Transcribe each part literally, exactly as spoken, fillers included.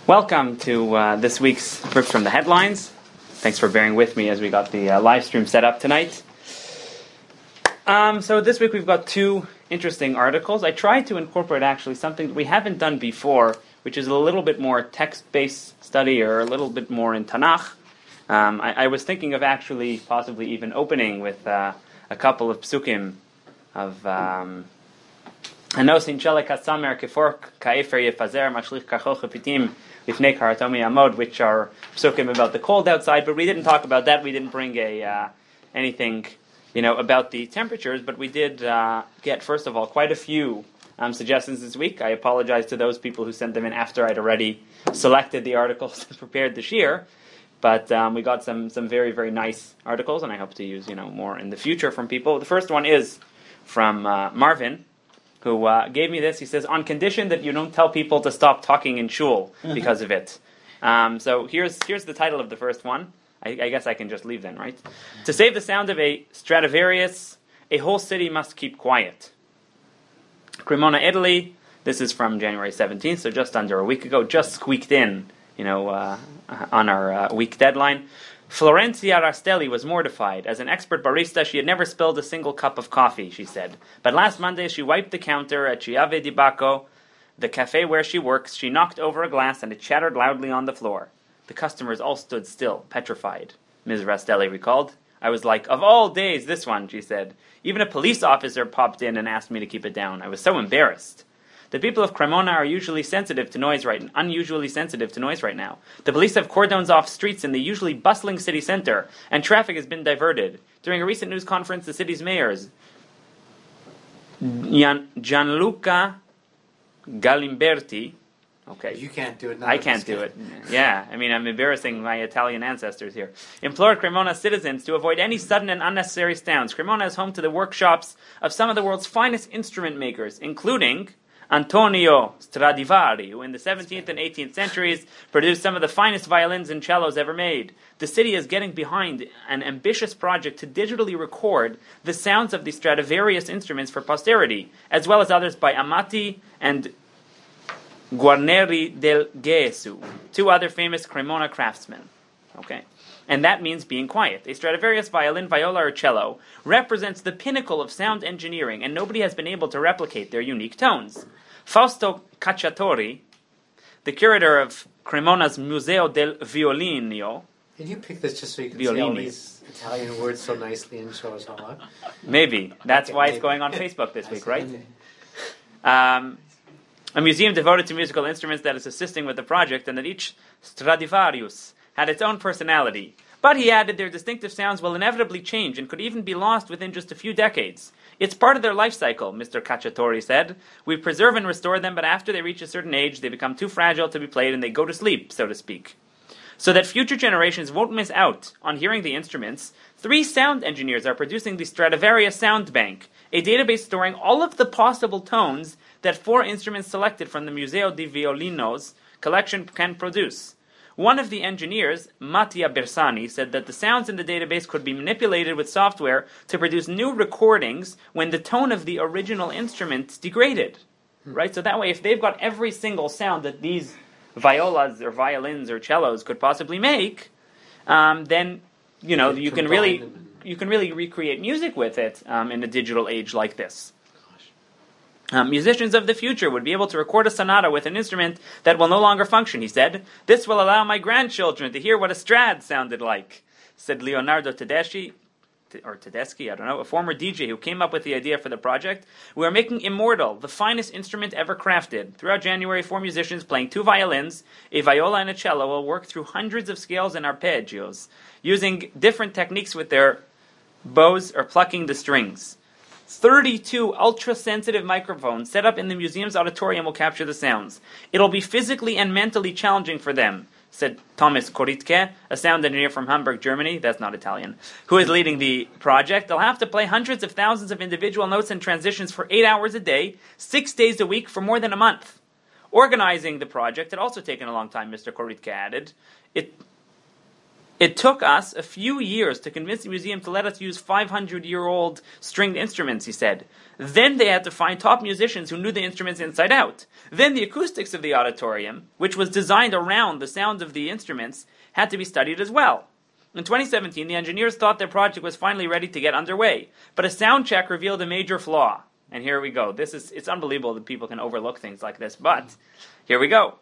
Welcome to uh, this week's Proofs from the Headlines. Thanks for bearing with me as we got the uh, live stream set up tonight. Um, so this week we've got two interesting articles. I tried to incorporate actually something that we haven't done before, which is a little bit more text-based study or a little bit more in Tanakh. Um, I, I was thinking of actually possibly even opening with uh, a couple of psukim of um, Anos in Chelek HaSamer Kefor Ka'efer Yefazer Mashlich Kachol Chapitim Lifnei Karatomi Amod, which are psukim about the cold outside, but we didn't talk about that. We didn't bring a uh, anything, you know, about the temperatures, but we did uh, get, first of all, quite a few um, suggestions this week. I apologize to those people who sent them in after I'd already selected the articles and prepared the shir, but um, we got some some very, very nice articles, and I hope to use, you know, more in the future from people. The first one is from uh, Marvin, who uh, gave me this. He says, on condition that you don't tell people to stop talking in shul because of it. Um, so here's here's the title of the first one. I, I guess I can just leave then, right? To save the sound of a Stradivarius, a whole city must keep quiet. Cremona, Italy. This is from January seventeenth, so just under a week ago. Just squeaked in, you know, uh, on our uh, week deadline. Florencia Rastelli was mortified. As an expert barista, she had never spilled a single cup of coffee, she said. But last Monday, she wiped the counter at Chiave di Bacco, the cafe where she works. She knocked over a glass and it shattered loudly on the floor. The customers all stood still, petrified, Miz Rastelli recalled. I was like, of all days, this one, she said. Even a police officer popped in and asked me to keep it down. I was so embarrassed. The people of Cremona are usually sensitive to noise right unusually sensitive to noise right now. The police have cordons off streets in the usually bustling city center, and traffic has been diverted. During a recent news conference, the city's mayors, Gian, Gianluca Galimberti, okay, you can't do it. I can't do it. Yeah, I mean, I'm embarrassing my Italian ancestors here. Implored Cremona citizens to avoid any sudden and unnecessary sounds. Cremona is home to the workshops of some of the world's finest instrument makers, including Antonio Stradivari, who in the seventeenth and eighteenth centuries produced some of the finest violins and cellos ever made. The city is getting behind an ambitious project to digitally record the sounds of the Stradivarius instruments for posterity, as well as others by Amati and Guarneri del Gesù, two other famous Cremona craftsmen. Okay. And that means being quiet. A Stradivarius violin, viola, or cello represents the pinnacle of sound engineering, and nobody has been able to replicate their unique tones. Fausto Cacciatori, the curator of Cremona's Museo del Violino. Did you pick this just so you can Violini. say all these Italian words so nicely and show us all up? Maybe. That's okay, why maybe. it's going on Facebook this week, right? Um, a museum devoted to musical instruments that is assisting with the project, and that each Stradivarius had its own personality. But he added their distinctive sounds will inevitably change and could even be lost within just a few decades. It's part of their life cycle, Mister Cacciatori said. We preserve and restore them, but after they reach a certain age, they become too fragile to be played and they go to sleep, so to speak. So that future generations won't miss out on hearing the instruments, three sound engineers are producing the Stradivarius Sound Bank, a database storing all of the possible tones that four instruments selected from the Museo di Violino's collection can produce. One of the engineers, Mattia Bersani, said that the sounds in the database could be manipulated with software to produce new recordings when the tone of the original instrument degraded. Hmm. Right? So that way, if they've got every single sound that these violas or violins or cellos could possibly make, um, then you know you, you can really you can really recreate music with it um, in a digital age like this. Um, musicians of the future would be able to record a sonata with an instrument that will no longer function, he said. This will allow my grandchildren to hear what a Strad sounded like, said Leonardo Tedeschi, or Tedeschi, I don't know, a former D J who came up with the idea for the project. We are making immortal, the finest instrument ever crafted. Throughout January, four musicians playing two violins, a viola and a cello will work through hundreds of scales and arpeggios, using different techniques with their bows or plucking the strings. thirty-two ultra-sensitive microphones set up in the museum's auditorium will capture the sounds. It'll be physically and mentally challenging for them, said Thomas Koritke, a sound engineer from Hamburg, Germany, that's not Italian, who is leading the project. They'll have to play hundreds of thousands of individual notes and transitions for eight hours a day, six days a week for more than a month. Organizing the project had also taken a long time, Mister Koritke added. It It took us a few years to convince the museum to let us use five hundred year old stringed instruments, he said. Then they had to find top musicians who knew the instruments inside out. Then the acoustics of the auditorium, which was designed around the sound of the instruments, had to be studied as well. In twenty seventeen, the engineers thought their project was finally ready to get underway, but a sound check revealed a major flaw. And here we go. This is, it's unbelievable that people can overlook things like this, but here we go.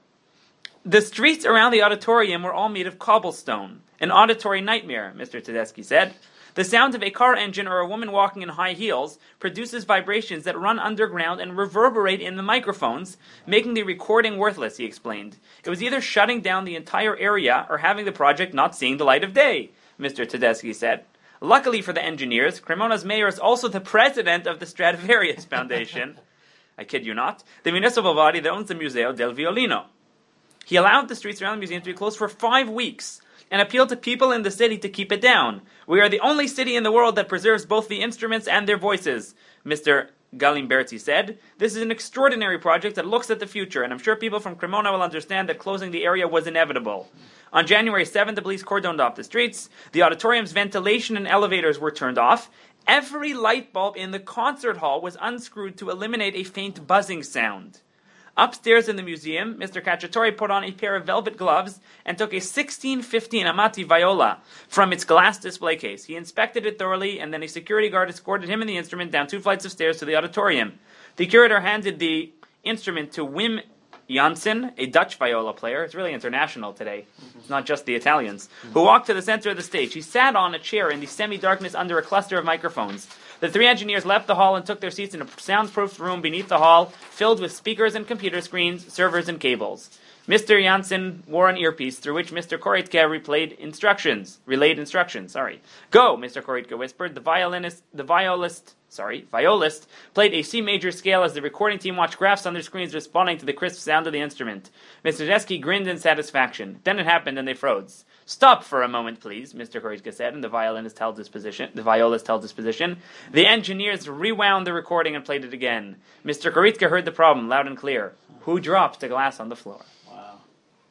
The streets around the auditorium were all made of cobblestone. An auditory nightmare, Mister Tedeschi said. The sound of a car engine or a woman walking in high heels produces vibrations that run underground and reverberate in the microphones, making the recording worthless, he explained. It was either shutting down the entire area or having the project not seeing the light of day, Mister Tedeschi said. Luckily for the engineers, Cremona's mayor is also the president of the Stradivarius Foundation. I kid you not. The municipal body that owns the Museo del Violino. He allowed the streets around the museum to be closed for five weeks and appealed to people in the city to keep it down. We are the only city in the world that preserves both the instruments and their voices, Mister Galimberti said. This is an extraordinary project that looks at the future, and I'm sure people from Cremona will understand that closing the area was inevitable. On January seventh, the police cordoned off the streets. The auditorium's ventilation and elevators were turned off. Every light bulb in the concert hall was unscrewed to eliminate a faint buzzing sound. Upstairs in the museum, Mister Cacciatore put on a pair of velvet gloves and took a sixteen fifteen Amati viola from its glass display case. He inspected it thoroughly, and then a security guard escorted him and the instrument down two flights of stairs to the auditorium. The curator handed the instrument to Wim Janssen, a Dutch viola player. It's really international today. It's not just the Italians. Who walked to the center of the stage. He sat on a chair in the semi-darkness under a cluster of microphones. The three engineers left the hall and took their seats in a soundproof room beneath the hall, filled with speakers and computer screens, servers and cables. Mister Janssen wore an earpiece through which Mister Korytka replayed instructions, relayed instructions, sorry. Go, Mister Korytka whispered. The violinist, the violist, sorry, violist played a C major scale as the recording team watched graphs on their screens responding to the crisp sound of the instrument. Mister Tedeschi grinned in satisfaction. Then it happened and they froze. Stop for a moment, please, Mister Korytka said, and the violinist held his position. The violist held his position. The engineers rewound the recording and played it again. Mister Korytka heard the problem loud and clear. Who dropped the glass on the floor? Wow.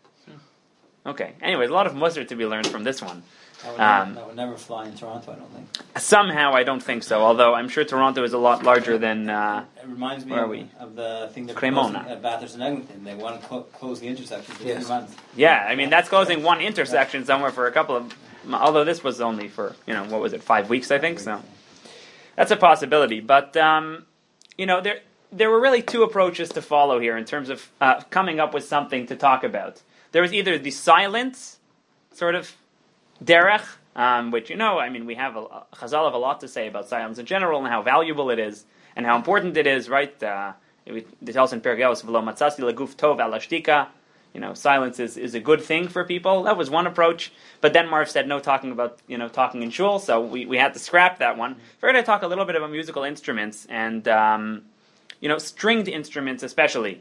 Okay. Anyways, a lot of mussar to be learned from this one. That would, Um, never, that would never fly in Toronto, I don't think. Somehow, I don't think so. Although I'm sure Toronto is a lot larger than. Uh, It reminds me Where are of, we? of the thing they're Cremona. proposing at Bathurst and Eglinton. They want to clo- close the intersection for Yes. three months. yeah, I mean that's closing one intersection somewhere for a couple of. Although this was only for you know what was it five weeks I think so. That's a possibility, but um, you know there there were really two approaches to follow here in terms of uh, coming up with something to talk about. There was either the silence sort of derech. Um, which, you know, I mean, we have, a, a Chazal have a lot to say about silence in general and how valuable it is and how important it is, right? Uh, it tells in Pergeos, V'lo matzasi leguf tov al ashtika. You know, silence is, is a good thing for people. That was one approach. But then Marv said no talking about, you know, talking in shul, so we, we had to scrap that one. Figured I'd talk a little bit about musical instruments and, um, you know, stringed instruments especially.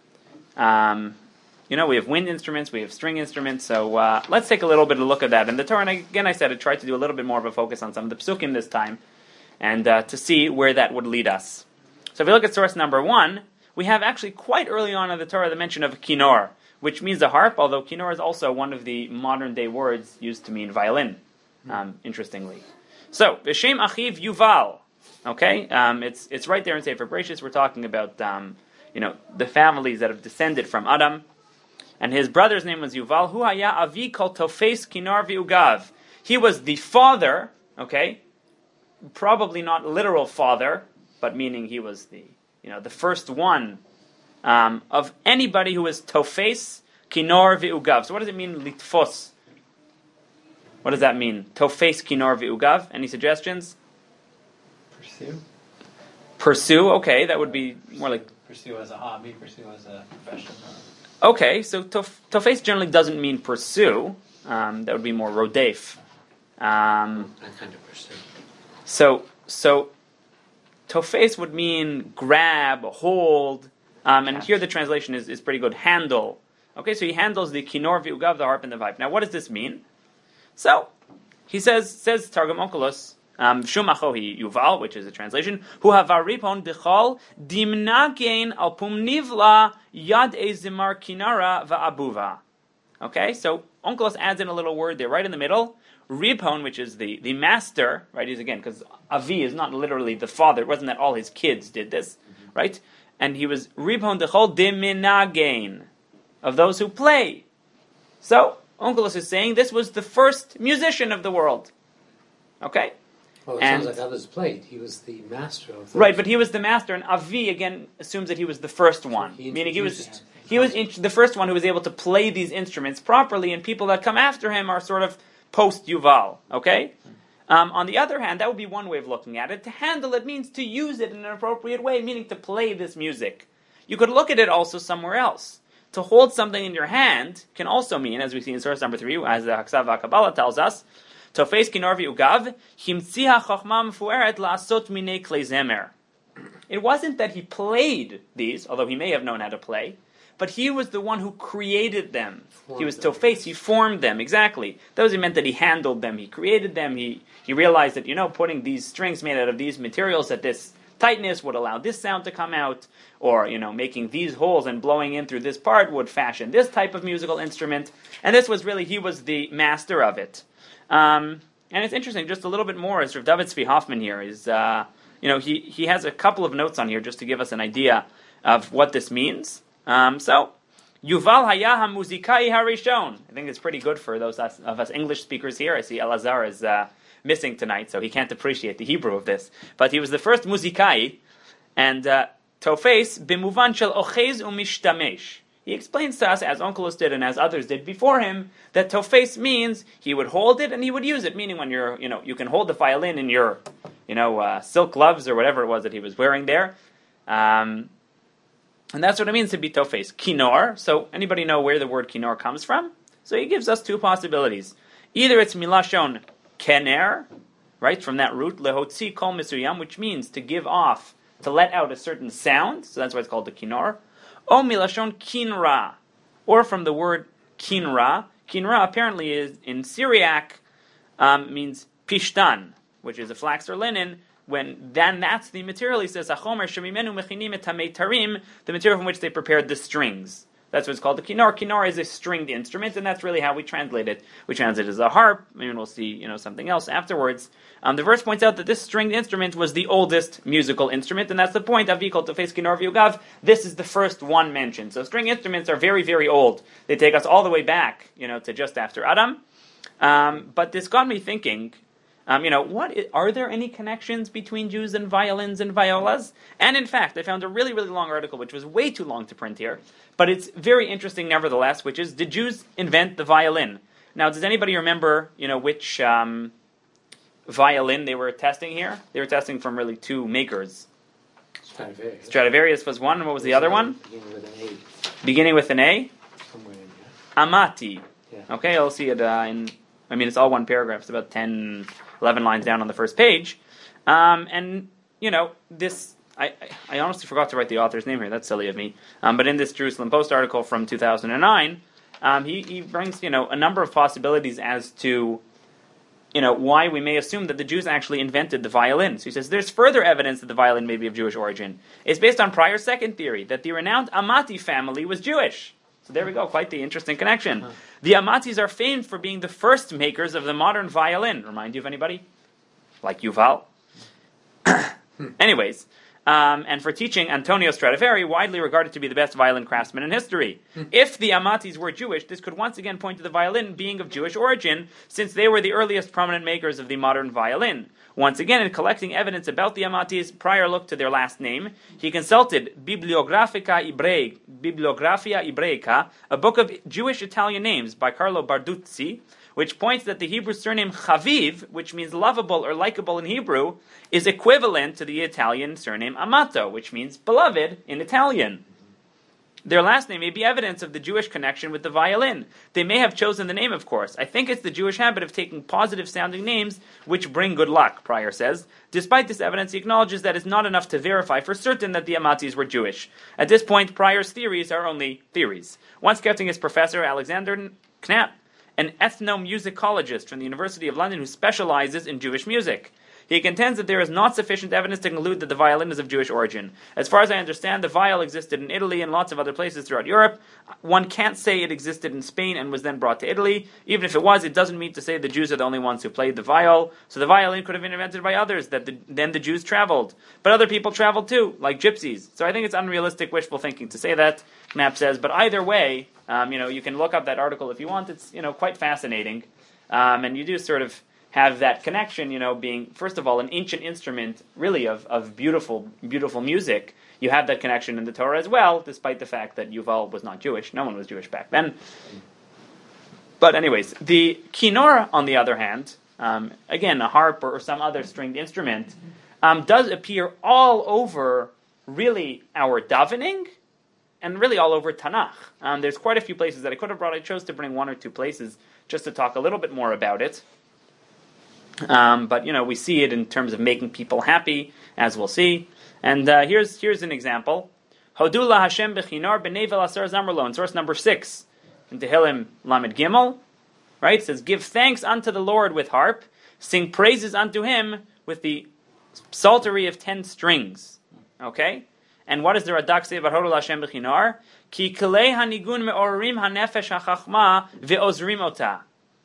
Um... You know, we have wind instruments, we have string instruments, so uh, let's take a little bit of a look at that. And the Torah, and again, I said I tried to do a little bit more of a focus on some of the psukim this time, and uh, to see where that would lead us. So if we look at source number one, we have actually quite early on in the Torah the mention of kinor, which means a harp, although kinor is also one of the modern-day words used to mean violin, um, interestingly. So, V'shem Achiv Yuval, okay? Um, it's it's right there in Sefer Bereshis. We're talking about, um, you know, the families that have descended from Adam. And his brother's name was Yuval. Hu haya avi kol tofes kinar v'ugav. He was the father, okay, probably not literal father, but meaning he was the, you know, the first one um, of anybody who was tofes kinor v'ugav. So what does it mean litfos? What does that mean? Tofes kinor v'ugav. Any suggestions? Pursue? Pursue. Okay, that would be more like Pursue as a hobby, pursue as a profession. okay, so tof- tofes generally doesn't mean pursue. Um, that would be more rodef. Um, That kind of person. so, so tofes would mean grab, hold, um, and here the translation is, is pretty good. Handle. Okay, so he handles the kinor v'ugav, the harp and the pipe. Now, what does this mean? So he says, says Targum Onkelos, um, Shumachohi Yuval, which is a translation, Hu havaripon dechol dimnagein al pum nivla yad ezimar kinara va'abuva. Okay, so Onkelos adds in a little word there, right in the middle. Ribhon, which is the, the master, right? He's again, because Avi is not literally the father. It wasn't that all his kids did this, mm-hmm. right? And he was Ribhon dechol diminagain, of those who play. So, Onkelos is saying this was the first musician of the world. Okay? Well, it and, sounds like others played. He was the master of the... Right, but he was the master, and Avi, again, assumes that he was the first one. He meaning he was introduced- he was int- the first one who was able to play these instruments properly, and people that come after him are sort of post-Yuval. Okay? Um, on the other hand, that would be one way of looking at it. To handle it means to use it in an appropriate way, meaning to play this music. You could look at it also somewhere else. To hold something in your hand can also mean, as we see in source number three, as the Haksav HaKabbalah tells us, Tofes kinor v'ugav, himtziha chochma mefueret la'asot minei klei zemer. It wasn't that he played these, although he may have known how to play, but he was the one who created them. Formed he was them. Tofes, he formed them, exactly. That was, it meant that he handled them, he created them, he, he realized that, you know, putting these strings made out of these materials at this tightness would allow this sound to come out, or, you know, making these holes and blowing in through this part would fashion this type of musical instrument. And this was really, he was the master of it. Um, and it's interesting, just a little bit more, as Rav David Tzvi Hoffman here is, uh, you know, he, he has a couple of notes on here just to give us an idea of what this means. Um, so, Yuval haya hamuzikai harishon. I think it's pretty good for those us, of us English speakers here. I see Elazar is uh, missing tonight, so he can't appreciate the Hebrew of this. But he was the first muzikai, and uh, Tofes b'muvan shel ochez u'mishtamesh. He explains to us, as Onkelos did and as others did before him, that Tofes means he would hold it and he would use it. Meaning, when you're, you know, you can hold the violin in your, you know, uh, silk gloves or whatever it was that he was wearing there. Um, And that's what it means to be Tofes. Kinor, so anybody know where the word kinor comes from? So he gives us two possibilities. Either it's milashon kener, right, from that root, lehotzi kol misuyam, which means to give off, to let out a certain sound, so that's why it's called the kinor. O milashon kinra, or from the word kinra. Kinra apparently is, in Syriac, um, means pishtan, which is a flax or linen. When then that's the material, he says, "Achomer shemimenu mechinim et hameitarim," the material from which they prepared the strings. That's what it's called. The kinor. Kinor is a stringed instrument, and that's really how we translate it. We translate it as a harp. Maybe we'll see, you know, something else afterwards. Um, the verse points out that this stringed instrument was the oldest musical instrument, and that's the point. Avi kol tofes kinor v'ugav. This is the first one mentioned. So string instruments are very, very old. They take us all the way back, you know, to just after Adam. Um, but this got me thinking. Um, you know, what is, are there any connections between Jews and violins and violas? And in fact, I found a really, really long article, which was way too long to print here, but it's very interesting nevertheless, which is, did Jews invent the violin? Now, does anybody remember, you know, which um, violin they were testing here? They were testing from really two makers. Stradivarius. Stradivarius was one, and what was the other one? Beginning with an A. Beginning with an A? Somewhere in here. Amati. Yeah. Okay, I'll see it uh, in, I mean, it's all one paragraph. It's about ten, eleven lines down on the first page. Um, and, you know, this, I, I honestly forgot to write the author's name here. That's silly of me. Um, but in this Jerusalem Post article from two thousand nine, um, he, he brings, you know, a number of possibilities as to, you know, why we may assume that the Jews actually invented the violin. So he says, there's further evidence that the violin may be of Jewish origin. It's based on prior second theory, that the renowned Amati family was Jewish. So there we go, quite the interesting connection. Uh-huh. The Amatis are famed for being the first makers of the modern violin. Remind you of anybody? Like Yuval? Anyways, um, and for teaching Antonio Stradivari, widely regarded to be the best violin craftsman in history. If the Amatis were Jewish, this could once again point to the violin being of Jewish origin, since they were the earliest prominent makers of the modern violin. Once again, in collecting evidence about the Amatis, prior look to their last name, he consulted Bibliographica Ibre- Bibliographia Ibraica, a book of Jewish-Italian names by Carlo Barduzzi, which points that the Hebrew surname Chaviv, which means lovable or likable in Hebrew, is equivalent to the Italian surname Amato, which means beloved in Italian. Their last name may be evidence of the Jewish connection with the violin. They may have chosen the name, of course. I think it's the Jewish habit of taking positive-sounding names which bring good luck, Pryor says. Despite this evidence, he acknowledges that it's not enough to verify for certain that the Amatis were Jewish. At this point, Pryor's theories are only theories. One skeptic is Professor Alexander Knapp, an ethnomusicologist from the University of London who specializes in Jewish music. He contends that there is not sufficient evidence to conclude that the violin is of Jewish origin. As far as I understand, the viol existed in Italy and lots of other places throughout Europe. One can't say it existed in Spain and was then brought to Italy. Even if it was, it doesn't mean to say the Jews are the only ones who played the viol. So the violin could have been invented by others, that the, then the Jews traveled. But other people traveled too, like gypsies. So I think it's unrealistic, wishful thinking to say that, Knapp says. But either way, um, you know, you can look up that article if you want. It's, you know, quite fascinating. Um, and you do sort of have that connection, you know, being, first of all, an ancient instrument, really, of, of beautiful, beautiful music. You have that connection in the Torah as well, despite the fact that Yuval was not Jewish. No one was Jewish back then. But anyways, the kinnor, on the other hand, um, again, a harp or, or some other stringed instrument, um, does appear all over, really, our davening, and really all over Tanakh. Um, there's quite a few places that I could have brought. I chose to bring one or two places just to talk a little bit more about it. Um, but, you know, we see it in terms of making people happy, as we'll see. And uh, here's here's an example. Hodula Hashem b'chinar b'nevel asar zamrlo, in source number six, in Tehillim Lamed Gimel, right? It says, give thanks unto the Lord with harp, sing praises unto him with the psaltery of ten strings. Okay? And what does the Radak say about Hodula Hashem b'chinar? Ki kelei hanigun me'orim hanefesh hachachma ve'ozrim ota.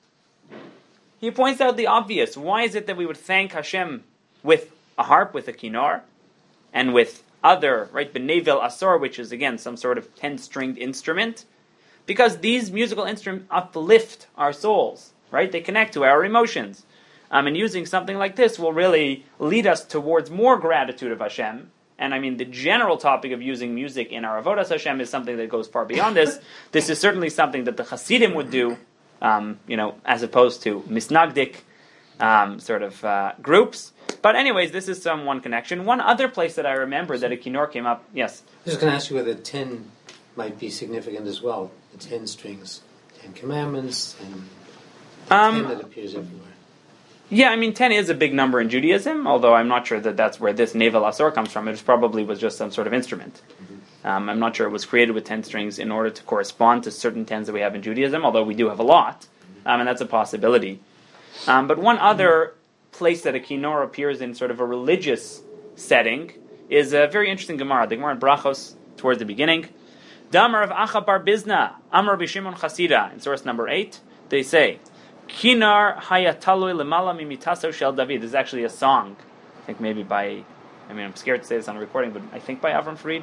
He points out the obvious. Why is it that we would thank Hashem with a harp, with a kinnor, and with other, right, benevel asor, which is, again, some sort of ten-stringed instrument? Because these musical instruments uplift our souls, right? They connect to our emotions. Um, and using something like this will really lead us towards more gratitude of Hashem. And I mean, the general topic of using music in our avodas Hashem is something that goes far beyond this. This is certainly something that the Hasidim would do, Um, you know, as opposed to misnagdik um, sort of uh, groups. But anyways, this is some one connection. One other place that I remember that a kinnor came up, yes? I was just going to ask you whether ten might be significant as well. The ten strings, Ten Commandments, and Um, ten that appears everywhere. Yeah, I mean, ten is a big number in Judaism, although I'm not sure that that's where this nevel asor comes from. It probably was just some sort of instrument. Mm-hmm. Um, I'm not sure it was created with ten strings in order to correspond to certain tens that we have in Judaism, although we do have a lot, um, and that's a possibility. Um, but one other place that a kinnor appears in sort of a religious setting is a very interesting Gemara. The Gemara in Brachos, towards the beginning. Damar of Acha bar Bizna, Amar b'Shimon Chasida, in source number eight, they say, Kinar hayataloi lemala mimitaso shel David. This is actually a song, I think maybe by, I mean, I'm scared to say this on a recording, but I think by Avram Farid.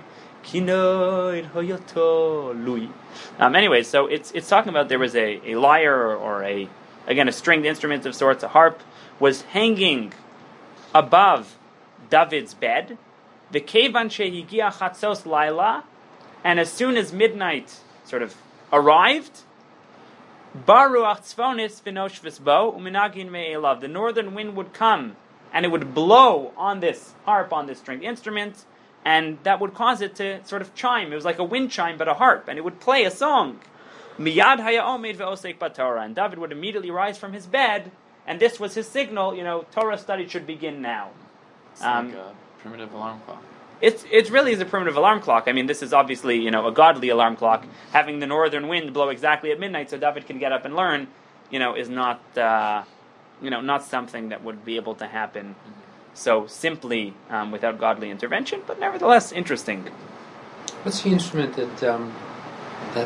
Kinar hayataloi. Um, anyway, so it's it's talking about there was a, a lyre or, or a, again, a stringed instrument of sorts, a harp, was hanging above David's bed. The kevan shehigia chatzos laila, and as soon as midnight sort of arrived, Baruach tzvonis v'nosh v'sbo u'minagin me'elav. The northern wind would come, and it would blow on this harp, on this stringed instrument, and that would cause it to sort of chime. It was like a wind chime, but a harp, and it would play a song. Miyad haya omed ve'osek b'Torah. And David would immediately rise from his bed, and this was his signal, you know, Torah study should begin now. It's Um, like a primitive alarm clock. It's it really is a primitive alarm clock. I mean, this is obviously, you know, a godly alarm clock. Having the northern wind blow exactly at midnight so David can get up and learn, you know, is not, uh, you know, not something that would be able to happen so simply um, without godly intervention. But nevertheless, interesting. What's the instrument that um, that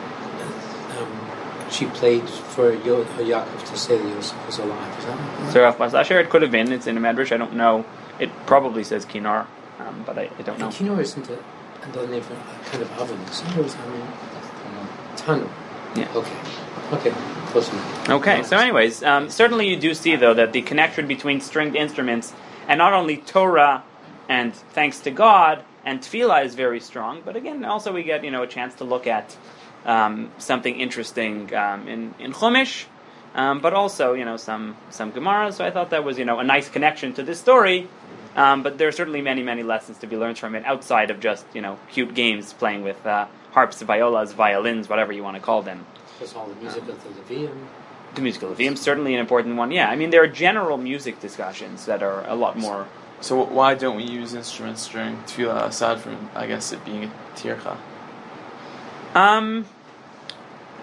um, she played for Yo- Yaakov to say that Yosef was alive? Is that So Rav Masasher, it could have been. It's in a medrash. I don't know. It probably says kinar, um, but I, I don't know. And kinnor isn't a, another name for a kind of oven. Sometimes, I mean, tunnel. Yeah. Okay. Okay. Close enough. Okay, so anyways, um, certainly you do see, though, that the connection between stringed instruments and not only Torah and thanks to God and tefillah is very strong, but again, also we get, you know, a chance to look at um, something interesting um, in, in Chumash, um, but also, you know, some, some Gemara, so I thought that was, you know, a nice connection to this story, um, but there are certainly many, many lessons to be learned from it outside of just, you know, cute games playing with uh, harps, violas, violins, whatever you want to call them. Plus all the music of the Levium. The musical Levium is certainly an important one. Yeah, I mean, there are general music discussions that are a lot more. So why don't we use instruments during tefillah aside from, I guess, it being a tircha? Um,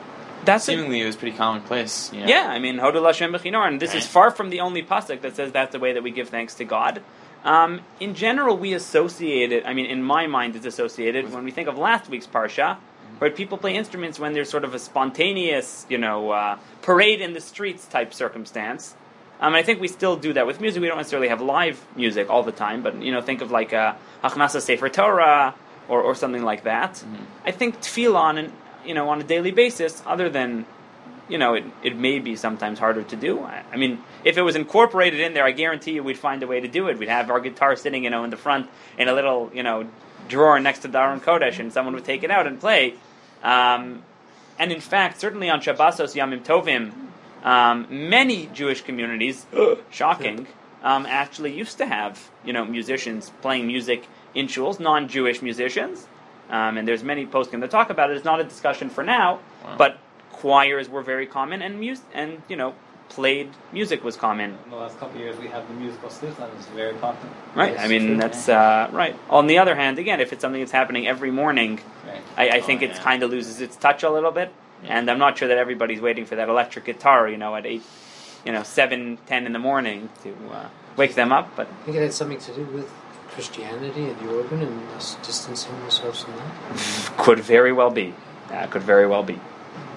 That's it. seemingly it was pretty commonplace. You know? Yeah, I mean, Hodu Lashem Bechinor, and this is Right. far from the only pasuk that says that's the way that we give thanks to God. Um, in general, we associate it, I mean, in my mind, it's associated, when we think of last week's Parsha, where people play instruments when there's sort of a spontaneous, you know, uh, parade in the streets type circumstance. Um, and I think we still do that with music. We don't necessarily have live music all the time, but, you know, think of like a Hachnasa Sefer Torah or, or something like that. Mm-hmm. I think tefillah on an, you know, on a daily basis, other than, you know, it, it may be sometimes harder to do. I, I mean, if it was incorporated in there, I guarantee you we'd find a way to do it. We'd have our guitar sitting, you know, in the front in a little, you know, drawer next to Daron Kodesh, and someone would take it out and play. Um, and in fact, certainly on Shabbosos Yamim Tovim, um, many Jewish communities, shocking, um, actually used to have, you know, musicians playing music in shuls, non-Jewish musicians. Um, and there's many poskim that talk about it. It's not a discussion for now, Wow. but choirs were very common, and mus- and you know, played music was common. In the last couple of years, we have the musical sleuth that is very popular. Right. Yes, I mean, true, that's yeah. uh, right. On the other hand, again, if it's something that's happening every morning, Right. I, I Oh, think it yeah. kind of loses its touch a little bit. Yeah. And I'm not sure that everybody's waiting for that electric guitar, you know, at eight, you know, seven, ten in the morning to uh, wake them up. But I think it had something to do with Christianity and the organ and us distancing ourselves from that. could very well be. Uh, could very well be.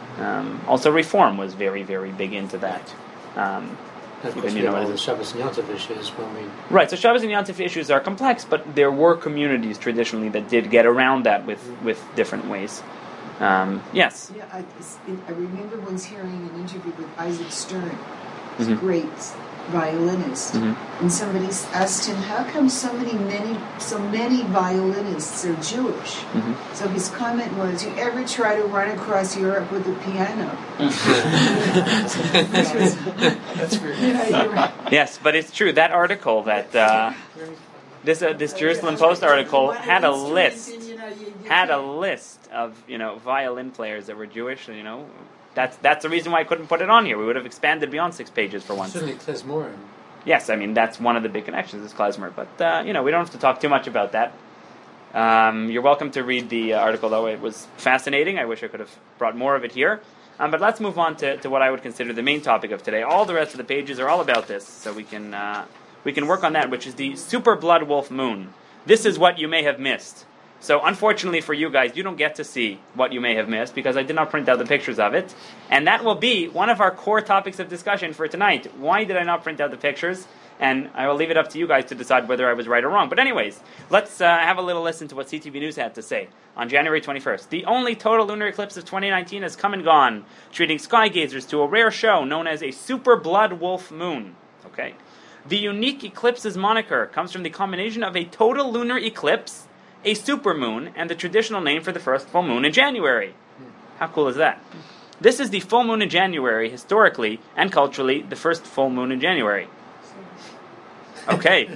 Um, also, Reform was very, very big into that. Um, And of Even, course, you we know, have all it the is- Shabbos and Yom Tov issues when we... right. So Shabbos and Yom Tov issues are complex, but there were communities traditionally that did get around that with, with different ways. Um, yes. Yeah, I, it's- it- I remember once hearing an interview with Isaac Stern, who's Mhm. a great violinist, Mhm. and somebody s- asked him, "How come so many many so many violinists are Jewish?" Mhm. So his comment was, "You ever try to run across Europe with a piano?" That's very... Yeah, you're right. Yes, but it's true. That article that uh, this uh, this Jerusalem Post article had a list had a list of you know violin players that were Jewish. You know, that's that's the reason why I couldn't put it on here. We would have expanded beyond six pages for once. Certainly Klezmorim. Yes, I mean that's one of the big connections is klezmer, but uh, you know we don't have to talk too much about that. Um, you're welcome to read the uh, article though; it was fascinating. I wish I could have brought more of it here. Um, but let's move on to, to what I would consider the main topic of today. All the rest of the pages are all about this, so we can uh, we can work on that, which is the Super Blood Wolf Moon. This is what you may have missed. So unfortunately for you guys, you don't get to see what you may have missed because I did not print out the pictures of it. And that will be one of our core topics of discussion for tonight. Why did I not print out the pictures? And I will leave it up to you guys to decide whether I was right or wrong. But anyways, let's uh, have a little listen to what C T V News had to say on January twenty-first. The only total lunar eclipse of twenty nineteen has come and gone, treating sky gazers to a rare show known as a Super Blood Wolf Moon. Okay. The unique eclipse's moniker comes from the combination of a total lunar eclipse, a supermoon, and the traditional name for the first full moon in January. How cool is that? This is the full moon in January, historically and culturally, the first full moon in January. Okay.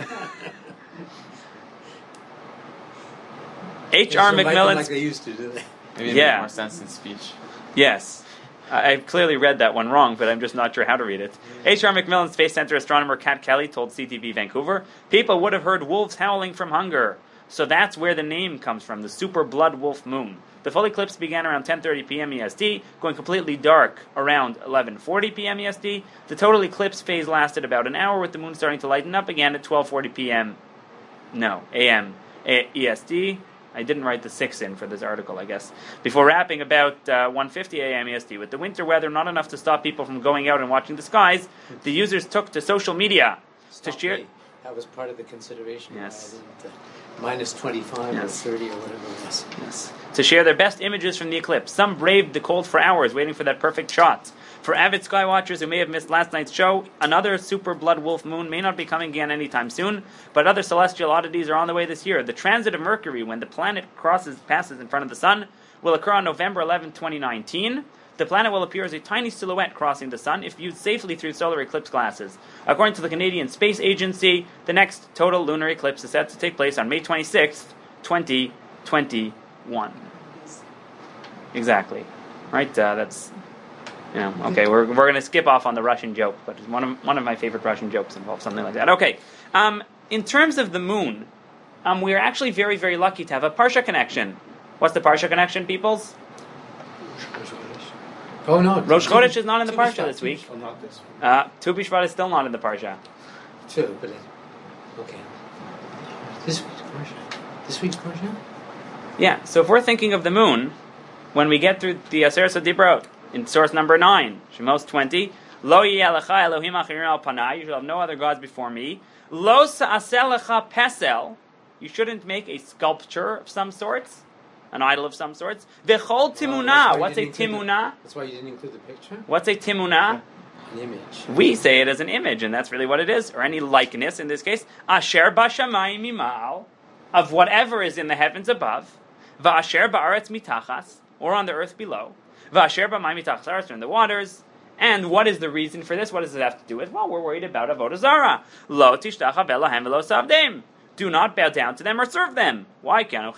H R. They don't write them McMillan's... like they used to, do they? Maybe it Yeah. made more sense in speech. Yes. I- I've clearly read that one wrong, but I'm just not sure how to read it. H R. McMillan Space Center astronomer Kat Kelly told C T V Vancouver, people would have heard wolves howling from hunger. So that's where the name comes from, the Super Blood Wolf Moon. The full eclipse began around ten thirty p.m. E S T, going completely dark around eleven forty p.m. E S T. The total eclipse phase lasted about an hour, with the moon starting to lighten up again at twelve forty p.m. No, A M E S T. I didn't write the six in for this article, I guess. Before wrapping about uh, one fifty a.m. E S T. With the winter weather not enough to stop people from going out and watching the skies, the users took to social media to Stop share... me. That was part of the consideration. Yes. why I didn't, uh, minus twenty-five Yes. or thirty or whatever it was. Yes. To share their best images from the eclipse. Some braved the cold for hours, waiting for that perfect shot. For avid skywatchers who may have missed last night's show, another Super Blood Wolf Moon may not be coming again anytime soon, but other celestial oddities are on the way this year. The transit of Mercury, when the planet crosses passes in front of the Sun, will occur on November eleventh, twenty nineteen. The planet will appear as a tiny silhouette crossing the Sun if viewed safely through solar eclipse glasses. According to the Canadian Space Agency, the next total lunar eclipse is set to take place on May twenty-sixth, twenty twenty-one. Exactly. Right? Uh, that's, you know, okay, we're, we're going to skip off on the Russian joke, but one of, one of my favorite Russian jokes involves something like that. Okay. Um, in terms of the moon, um, we are actually very, very lucky to have a Parsha connection. What's the Parsha connection, peoples? Oh no, Rosh Tu- Chodesh is not in the Tu parsha B'Shvat, this Tu week. B'Shvat, not this one. Uh, Tu B'Shvat is still not in the parsha. True, but it, okay. This week's parsha. This week's parsha. Yeah, so if we're thinking of the moon, when we get through the Aseret Dibrot, in source number nine, Shemos twenty, Lo yeh lecha Elohim achirim al panai, you shall have no other gods before me. Lo sa'aseh lecha pesel, you shouldn't make a sculpture of some sorts, an idol of some sorts. V'chol timuna, what's a timuna? That's why you didn't include the picture? What's a timuna? An image. We say it as an image, and that's really what it is, or any likeness in this case. Asher b'shamayim mimal, of whatever is in the heavens above, v'asher ba'aretz mitachas, or on the earth below, v'asher b'mayim mitachas aretz, or in the waters. And what is the reason for this? What does it have to do with? Well, we're worried about avodah zarah. Lo tishtacha v'lahem v'lo savdem. Do not bow down to them or serve them. Why? et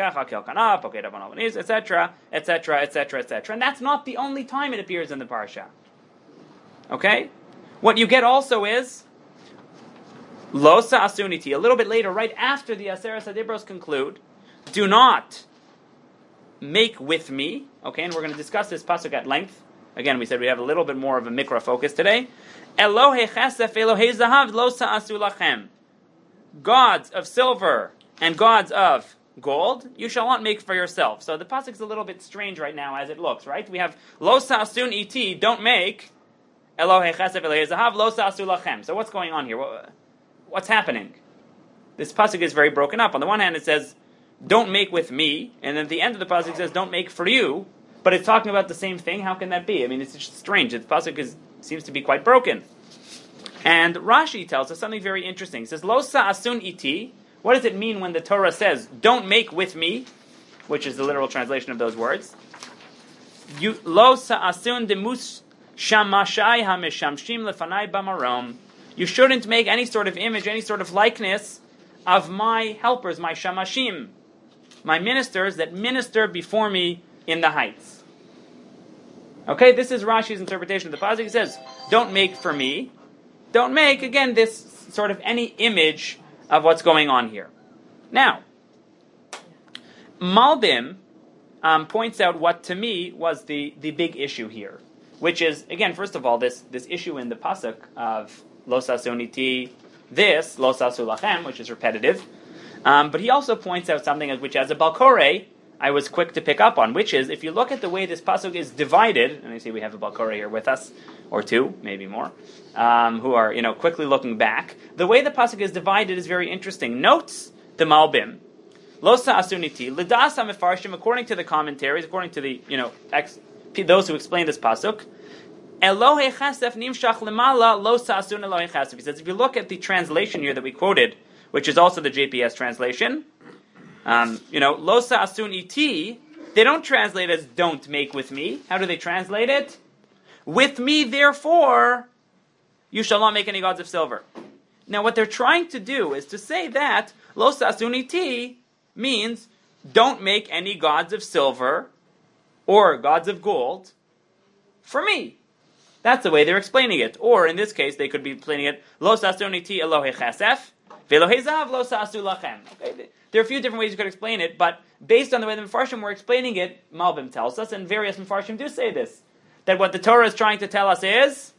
cetera, et cetera, et cetera, et cetera. And that's not the only time it appears in the parsha. Okay? What you get also is Lo sa'asuniti. A little bit later, right after the Aseret Adibros conclude, do not make with me. Okay, and we're going to discuss this pasuk at length. Again, we said we have a little bit more of a mikra focus today. Elohe chesef, Elohe zahav, lo sa'asu lachem. Gods of silver and gods of gold, you shall not make for yourself. So the pasuk is a little bit strange right now as it looks, right? We have lo sa'asun iti, don't make. Elohe chesef, Elohe zahav, lo sa'asu lachem. So what's going on here? What's happening? This pasuk is very broken up. On the one hand, it says, don't make with me, and then at the end of the pasuk says, don't make for you. But it's talking about the same thing. How can that be? I mean, it's just strange. The pasuk is, seems to be quite broken. And Rashi tells us something very interesting. He says, Lo sa'asun iti. What does it mean when the Torah says, don't make with me, which is the literal translation of those words? You, Lo sa'asun demus shamashai ha-meshamshim lefanai bamarom. You shouldn't make any sort of image, any sort of likeness of my helpers, my shamashim, my ministers that minister before me in the heights. Okay, this is Rashi's interpretation of the pasuk. He says, don't make for me. Don't make, again, this sort of any image of what's going on here. Now, Malbim um, points out what to me was the, the big issue here, which is, again, first of all, this, this issue in the pasuk of Lo sasuniti, this, Lo sasu lachem, which is repetitive. Um, but he also points out something which, as a Balkore, I was quick to pick up on, which is, if you look at the way this pasuk is divided, and I see we have a Balkore here with us, or two, maybe more, um, who are, you know, quickly looking back, the way the pasuk is divided is very interesting. Notes the Malbim, Lo sa'asuniti, Lidas ha-mefarshim, according to the commentaries, according to the, you know, ex, those who explain this pasuk, Elohe chesef nimshach lemala lo sa'asun Elohe chesef. He says, if you look at the translation here that we quoted, which is also the J P S translation, um, you know, lo sa'asun iti, they don't translate as don't make with me. How do they translate it? With me, therefore, you shall not make any gods of silver. Now, what they're trying to do is to say that lo sa'asun iti means don't make any gods of silver or gods of gold for me. That's the way they're explaining it. Or, in this case, they could be explaining it, Lo sa'asun iti Elohe chesef, ve'Elohe zahav lo sa'asu lachem. Okay? There are a few different ways you could explain it, but based on the way the Mefarshim were explaining it, Malbim tells us, and various Mefarshim do say this, that what the Torah is trying to tell us is,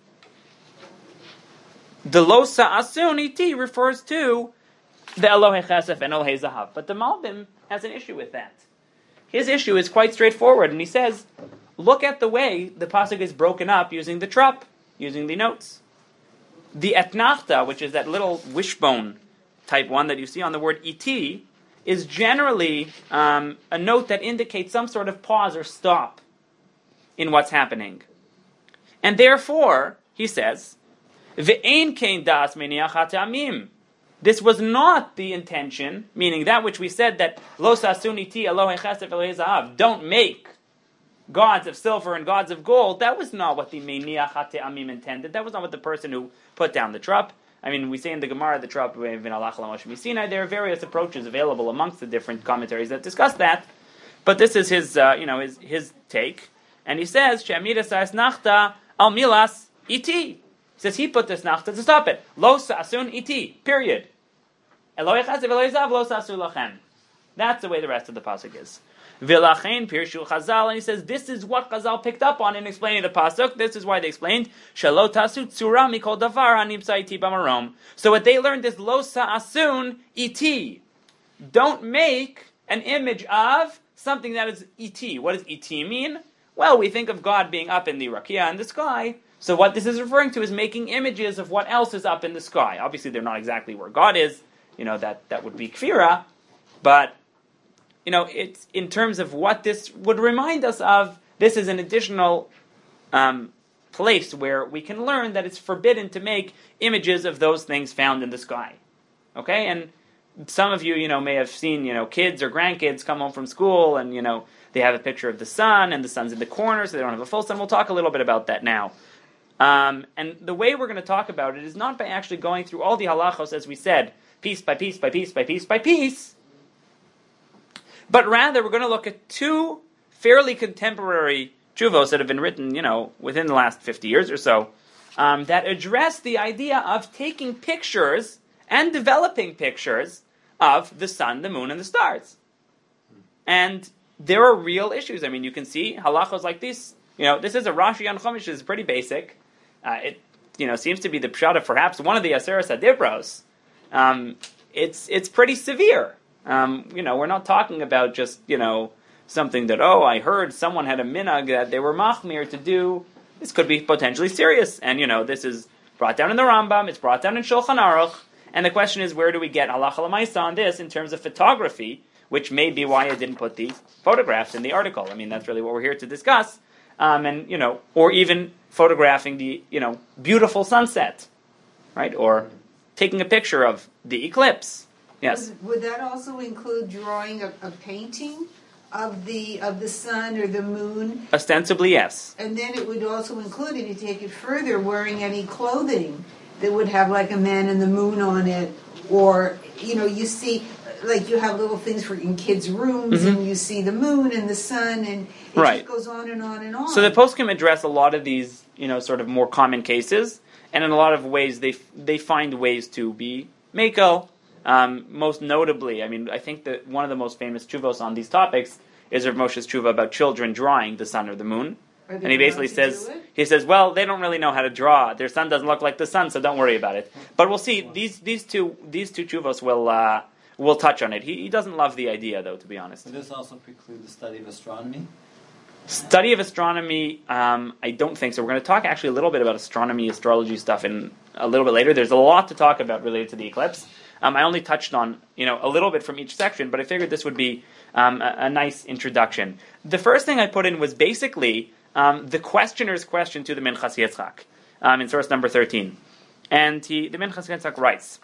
the Lo sa'asun iti refers to the Elohe chesef and Elohe zahav. But the Malbim has an issue with that. His issue is quite straightforward, and he says, look at the way the pasuk is broken up using the trup, using the notes. The etnachta, which is that little wishbone type one that you see on the word iti, is generally um, a note that indicates some sort of pause or stop in what's happening. And therefore, he says, ve'ein kein das meniach ha'tamim. This was not the intention, meaning that which we said that lo sa'asun iti Elohe chesef Elohe zahav, don't make gods of silver and gods of gold. That was not what the meniach ha'te'amim intended. That was not what the person who put down the trup. I mean, we say in the Gemara, the trup, there are various approaches available amongst the different commentaries that discuss that. But this is his, uh, you know, his, his take. And he says, She'amida sa'as nachta al milas iti. He says he put this nachta to stop it. Lo sa'asun iti. Period. Elohe chesef Elohe zahav lo sa'asu lachem. That's the way the rest of the pasuk is. V'lachein pirshu Chazal, and he says this is what Chazal picked up on in explaining the pasuk. This is why they explained Shelo tasu tzura mikol davar hanimtza iti b'marom. So what they learned is lo sa'asun iti. Don't make an image of something that is iti. What does iti mean? Well, we think of God being up in the rakia in the sky. So what this is referring to is making images of what else is up in the sky. Obviously, they're not exactly where God is. You know, that, that would be kfira. But, you know, it's in terms of what this would remind us of, this is an additional um, place where we can learn that it's forbidden to make images of those things found in the sky. Okay? And some of you, you know, may have seen, you know, kids or grandkids come home from school and, you know, they have a picture of the sun and the sun's in the corner, so they don't have a full sun. We'll talk a little bit about that now. Um, and the way we're going to talk about it is not by actually going through all the halachos, as we said, piece by piece by piece by piece by piece, but rather we're going to look at two fairly contemporary tshuvos that have been written, you know, within the last fifty years or so, um, that address the idea of taking pictures and developing pictures of the sun, the moon, and the stars. And there are real issues. I mean, you can see halachos like this. You know, this is a Rashi on Chumash. It's pretty basic. Uh, it, you know, seems to be the pshat of perhaps one of the Aseres HaDibros. Um, it's it's pretty severe. Um, you know, we're not talking about just, you know, something that, oh, I heard someone had a minhag that they were machmir to do. This could be potentially serious. And, you know, this is brought down in the Rambam. It's brought down in Shulchan Aruch. And the question is, where do we get halacha l'maisa on this in terms of photography, which may be why I didn't put the photographs in the article. I mean, that's really what we're here to discuss. Um, and, you know, or even photographing the, you know, beautiful sunset, right? Or taking a picture of the eclipse. Yes. Would, would that also include drawing a, a painting of the of the sun or the moon? Ostensibly, yes. And then it would also include, if you take it further, wearing any clothing that would have like a man and the moon on it, or, you know, you see, like you have little things for in kids' rooms, mm-hmm. and you see the moon and the sun, and it right. just goes on and on and on. So the poskim address a lot of these, you know, sort of more common cases, and in a lot of ways they they find ways to be mekel. Um, most notably, I mean, I think that one of the most famous tshuvos on these topics is Rav Moshe's tshuva about children drawing the sun or the moon. And he basically says, he says, well, they don't really know how to draw. Their sun doesn't look like the sun, so don't worry about it. But we'll see. These these two these two tshuvos will uh, will touch on it. He, he doesn't love the idea, though, to be honest. Does this also preclude the study of astronomy? Study of astronomy, um, I don't think so. We're going to talk actually a little bit about astronomy, astrology stuff in a little bit later. There's a lot to talk about related to the eclipse. Um, I only touched on, you know, a little bit from each section, but I figured this would be um, a, a nice introduction. The first thing I put in was basically um, the questioner's question to the Minchas Yitzchak um, in source number thirteen. And he, the Minchas Yitzchak writes,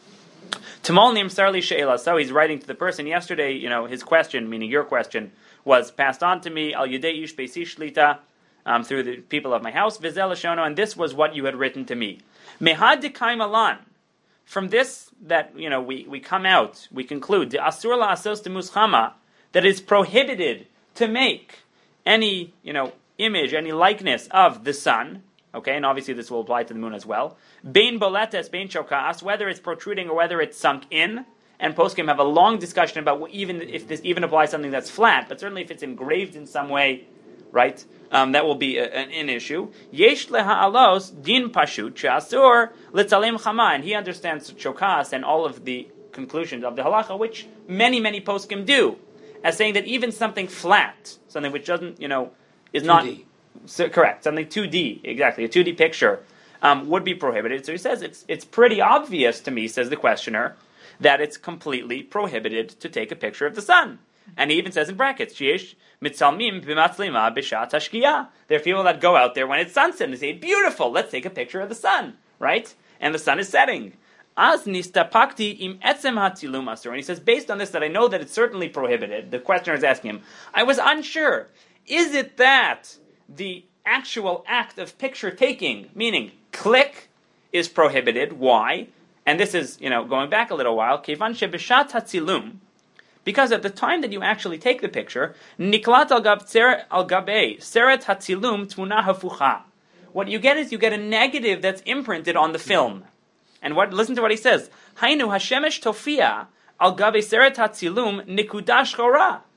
Tamal nimsar li she'ela. So he's writing to the person yesterday, you know, his question, meaning your question, was passed on to me, al yedei ish beisi shlita, um, through the people of my house, vizel shono, and this was what you had written to me. Mehad dekaim alan. From this, that, you know, we, we come out, we conclude, the asur la'asos temus chama, that it is prohibited to make any, you know, image, any likeness of the sun, okay, and obviously this will apply to the moon as well, bein boletes, bein shokas, whether it's protruding or whether it's sunk in, and poskim have a long discussion about what, even if this even applies something that's flat, but certainly if it's engraved in some way, right, um, that will be a, an, an issue. Yesh leha'alos din pashut she'asur litzalem chama, and he understands shokas and all of the conclusions of the halacha, which many, many poskim do, as saying that even something flat, something which doesn't, you know, is not so, correct, something two D, exactly, a two D picture, um, would be prohibited. So he says it's it's pretty obvious to me, says the questioner, that it's completely prohibited to take a picture of the sun. And he even says in brackets, Shiesh mitzalmim b'matzlima b'shat hashkiyah. There are people that go out there when it's sunset and they say, beautiful, let's take a picture of the sun, right? And the sun is setting. Az nistapakti im etzem hatzilum asur. And he says, based on this, that I know that it's certainly prohibited. The questioner is asking him, I was unsure. Is it that the actual act of picture taking, meaning click, is prohibited? Why? And this is, you know, going back a little while, Kevan shebishat hatzilum, because at the time that you actually take the picture, niklat al gabe seret hatzilum tmuna hafucha. What you get is you get a negative that's imprinted on the film. And what? Listen to what he says. Hainu hashemesh tofia al gabe seret hatzilum nikuda shchora.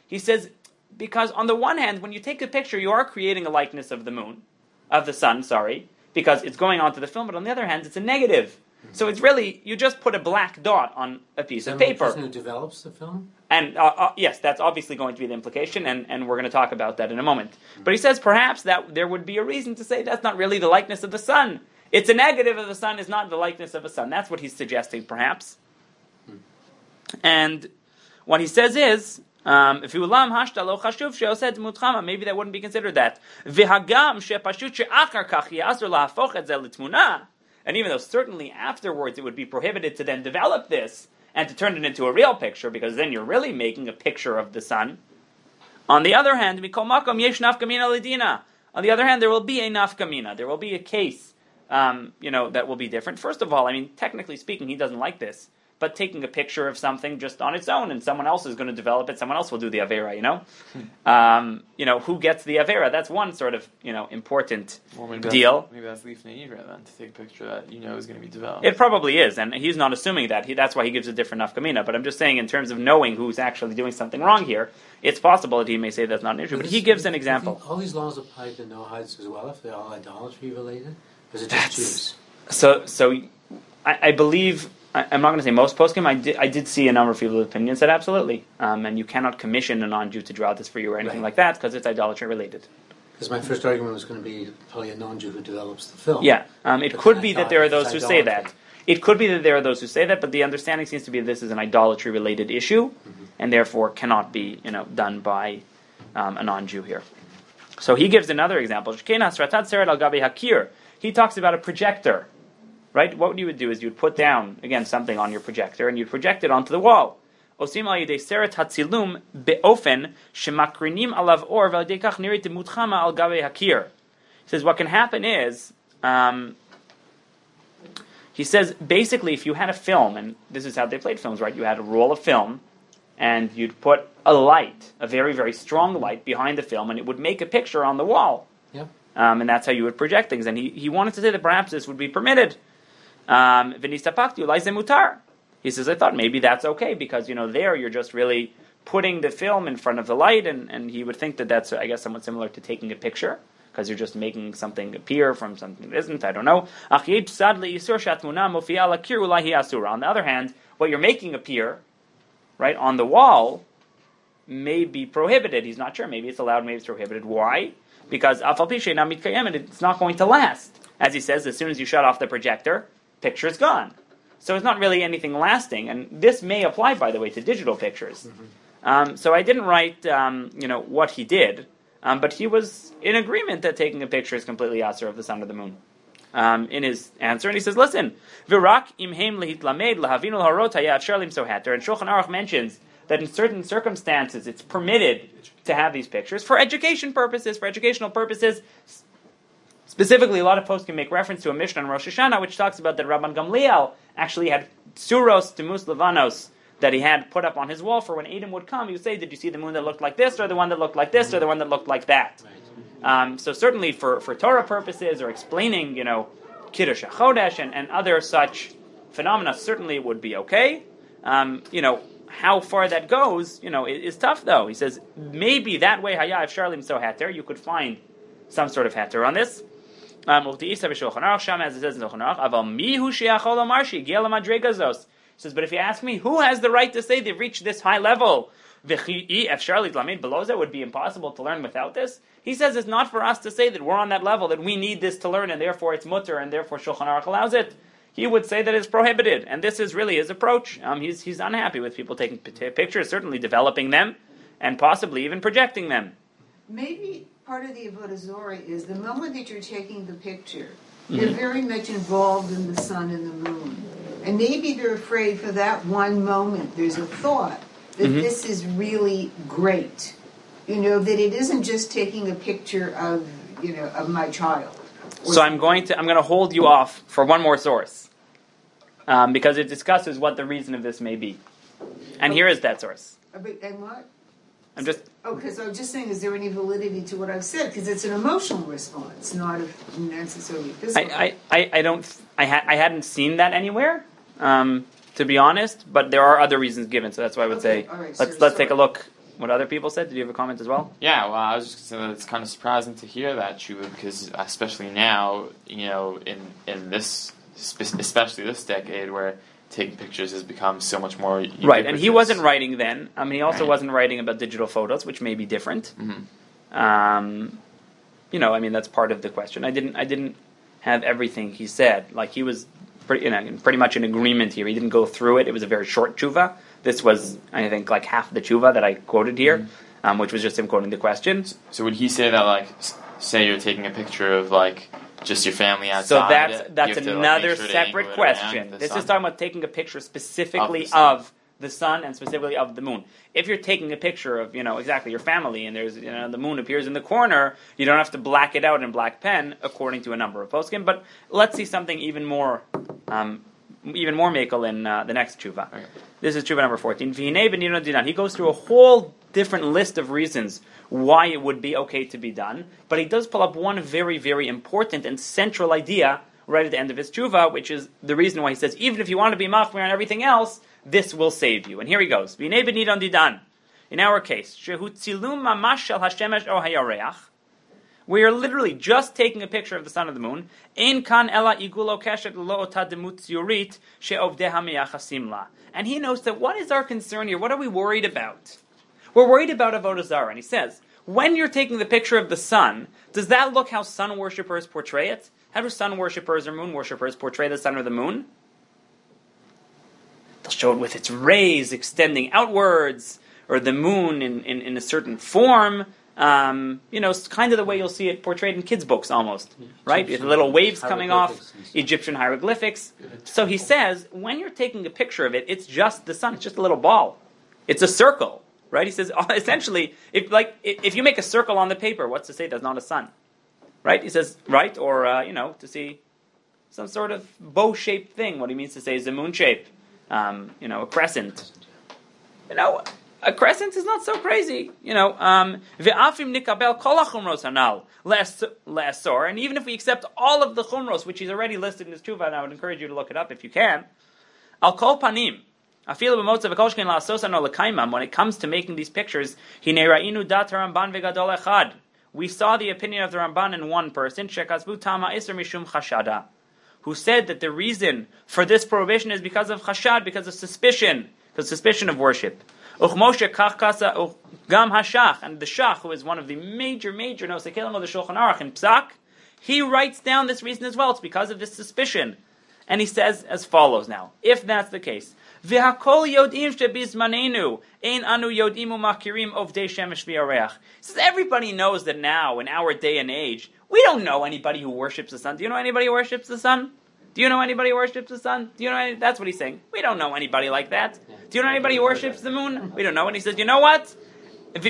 He says, because on the one hand, when you take a picture, you are creating a likeness of the moon, of the sun, sorry, because it's going onto the film, but on the other hand, it's a negative. So it's really, you just put a black dot on a piece Is of that the paper. person who develops the film? And uh, uh, yes, that's obviously going to be the implication, and, and we're going to talk about that in a moment. But he says perhaps that there would be a reason to say that's not really the likeness of the sun. It's a negative of the sun, is not the likeness of a sun. That's what he's suggesting, perhaps. And what he says is, um, if ulam hashta lo chashuv she'oseh mutchama, maybe that wouldn't be considered that. V'hagam she'pashut she'achar kach yasur lahafoch et zeh l'tmuna. And even though certainly afterwards it would be prohibited to then develop this and to turn it into a real picture, because then you're really making a picture of the sun. On the other hand, mikol makom yesh nafkamina l'dina. On the other hand, there will be a nafkamina. There will be a case, um, you know, that will be different. First of all, I mean, technically speaking, he doesn't like this. But taking a picture of something just on its own, and someone else is going to develop it, someone else will do the avera, you know? um, you know, who gets the avera? That's one sort of, you know, important Well, maybe deal. That's, maybe that's Lifnei Ivra then, to take a picture that you know is going to be developed. It probably is, and he's not assuming that. He, that's why he gives a different nafkamina. But I'm just saying, in terms of knowing who's actually doing something wrong here, it's possible that he may say that's not an issue. But he gives an example. All these laws apply to no-hides as well, if they're all idolatry related? Or is it just Jews? So, so I, I believe... I'm not going to say most poskim. I did, I did see a number of people's opinions that absolutely, um, and you cannot commission a non-Jew to draw this for you or anything Right. like that because it's idolatry related. Because my first argument was going to be probably a non-Jew who develops the film. Yeah, um, it But could then be I that thought there are it's those who say idolatry. that. It could be that there are those who say that, but the understanding seems to be this is an idolatry related issue, Mm-hmm. and therefore cannot be, you know, done by um, a non-Jew here. So he gives another example. He talks about a projector. Right? What you would do is you'd put down, again, something on your projector, and you'd project it onto the wall. Osim al yedei seret hatzilum beofen shemakrinim alav or v'al yedei kach nirit mutchama al gavei hakir. He says what can happen is, um, he says basically if you had a film, and this is how they played films, right? You had a roll of film, and you'd put a light, a very, very strong light behind the film, and it would make a picture on the wall. Yeah. Um, and that's how you would project things. And he, he wanted to say that perhaps this would be permitted. Um, he says, I thought maybe that's okay because, you know, there you're just really putting the film in front of the light, and, and he would think that that's, I guess, somewhat similar to taking a picture because you're just making something appear from something that isn't. I don't know. On the other hand, what you're making appear, right, on the wall may be prohibited. He's not sure. Maybe it's allowed, maybe it's prohibited. Why? Because it's not going to last. As he says, as soon as you shut off the projector, picture's gone. So it's not really anything lasting. And this may apply, by the way, to digital pictures. Mm-hmm. Um, so I didn't write, um, you know, what he did, um, but he was in agreement that taking a picture is completely asur of the sun or the moon. Um, in his answer, and he says, listen, Virak imheim lehitlamed lahavinu harot hayat sharlim sohater. And Shulchan Aruch mentions that in certain circumstances it's permitted to have these pictures for education purposes, for educational purposes. Specifically, a lot of posts can make reference to a Mishnah in Rosh Hashanah, which talks about that Rabban Gamliel actually had suros temus levanos that he had put up on his wall for when Edom would come. He would say, did you see the moon that looked like this, or the one that looked like this, or the one that looked like that? Um, so certainly for, for Torah purposes, or explaining, you know, Kiddush HaChodesh and, and other such phenomena, certainly it would be okay. Um, you know, how far that goes, you know, is, is tough though. He says, maybe that way, Haya, if Sharlim so hater, you could find some sort of hater on this. Um, as it says in Shulchan Aruch, he says, but if you ask me, who has the right to say they've reached this high level? Below that would be impossible to learn without this. He says it's not for us to say that we're on that level, that we need this to learn, and therefore it's mutter, and therefore Shulchan Aruch allows it. He would say that it's prohibited, and this is really his approach. Um, he's he's unhappy with people taking p- pictures, certainly developing them, and possibly even projecting them. Maybe part of the Avodah Zorah is the moment that you're taking the picture, Mm-hmm. you're very much involved in the sun and the moon. And maybe they're afraid for that one moment, there's a thought that Mm-hmm. this is really great. You know, that it isn't just taking a picture of, you know, of my child. So I'm going to I'm going to hold you off for one more source, um, because it discusses what the reason of this may be. And here is that source. Uh, but- And what? I'm just Oh, because I was just saying, is there any validity to what I've said? Because it's an emotional response, not a necessarily physical. I, I, I, I don't I ha- I hadn't seen that anywhere, um, to be honest. But there are other reasons given, so that's why I would Okay, say all right, let's sir, let's take a sorry. look what other people said? Did you have a comment as well? Yeah, well, I was just going to say that it's kind of surprising to hear that, Tshuva, because especially now, you know, in in this, especially this decade, where taking pictures has become so much more ubiquitous. Right, and he wasn't writing then. I mean, he also Right. wasn't writing about digital photos, which may be different. Mm-hmm. Um, you know, I mean, that's part of the question. I didn't, I didn't have everything he said. Like he was pretty, you know, pretty much in agreement here. He didn't go through it. It was a very short tshuva. This was, I think, like half the tshuva that I quoted here, mm-hmm. um, which was just him quoting the question. So would he say that, like, say you're taking a picture of like just your family outside? So that's it, that's you have to, like, another make sure to separate angle it around question. the This sun? is talking about taking a picture specifically Of the sun. of the sun and specifically of the moon. If you're taking a picture of, you know, exactly your family and there's, you know, the moon appears in the corner, you don't have to black it out in black pen according to a number of poskim. But let's see something even more, um, even more makel in uh, the next tshuva. Okay. This is tshuva number fourteen. V'hinei b'nino dinan. He goes through a whole different list of reasons why it would be okay to be done, but he does pull up one very, very important and central idea right at the end of his tshuva, which is the reason why he says, even if you want to be machmir on everything else, this will save you. And here he goes. V'hinei b'nidon didan. In our case, shehu tzilum mamash shel hashemesh o hayareach. We are literally just taking a picture of the sun and the moon. Ein kan ela igulo keshet lo ota demut tziorit she'ovdeha miyachasim la. And he knows that what is our concern here? What are we worried about? We're worried about avodah zarah. And he says, when you're taking the picture of the sun, does that look how sun worshippers portray it? How do sun worshippers or moon worshippers portray the sun or the moon? They'll show it with its rays extending outwards, or the moon in, in, in a certain form. Um, you know, it's kind of the way you'll see it portrayed in kids' books almost, right? With Egyptian little waves coming off, hieroglyphics and stuff. Egyptian hieroglyphics. So he says, when you're taking a picture of it, it's just the sun. It's just a little ball. It's a circle, right? He says, essentially, if like if you make a circle on the paper, what's to say that's not a sun, right? He says, right? Or, uh, you know, to see some sort of bow-shaped thing. What he means to say is a moon shape, um, you know, a crescent. You know, a crescent is not so crazy, you know. Um, Ve'afim nikabel kol hachumros hanal le'asor, and even if we accept all of the chumros, which he's already listed in his tshuva, and I would encourage you to look it up if you can. Al kol panim, afilu b'motzav v'kol shkein la'asos ano l'kaimam. When it comes to making these pictures, hine ra'inu dat Ramban ve'gadol echad. We saw the opinion of the Ramban in one person, shekazvu tama iser mishum chashada, who said that the reason for this prohibition is because of chashad, because of suspicion, because suspicion of worship. Uchmoshe kach kasa gam hashach, and the shach, who is one of the major, major nosekelim of the Shulchan Aruch in Psak, he writes down this reason as well. It's because of this suspicion, and he says as follows. Now, if that's the case, v'hakol yodim shebizmanenu ein anu yodim umakirim ovdei shemesh v'yareach. He says everybody knows that now in our day and age, we don't know anybody who worships the sun. Do you know anybody who worships the sun? Do you know anybody who worships the sun? Do you know any, that's what he's saying. We don't know anybody like that. Do you know anybody who worships the moon? We don't know. And he says, you know what? Maybe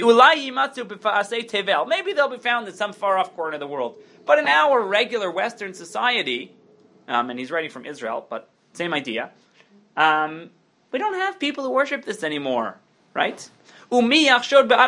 they'll be found in some far-off corner of the world. But in our regular Western society, um, and he's writing from Israel, but same idea, um, we don't have people who worship this anymore, right? Who will think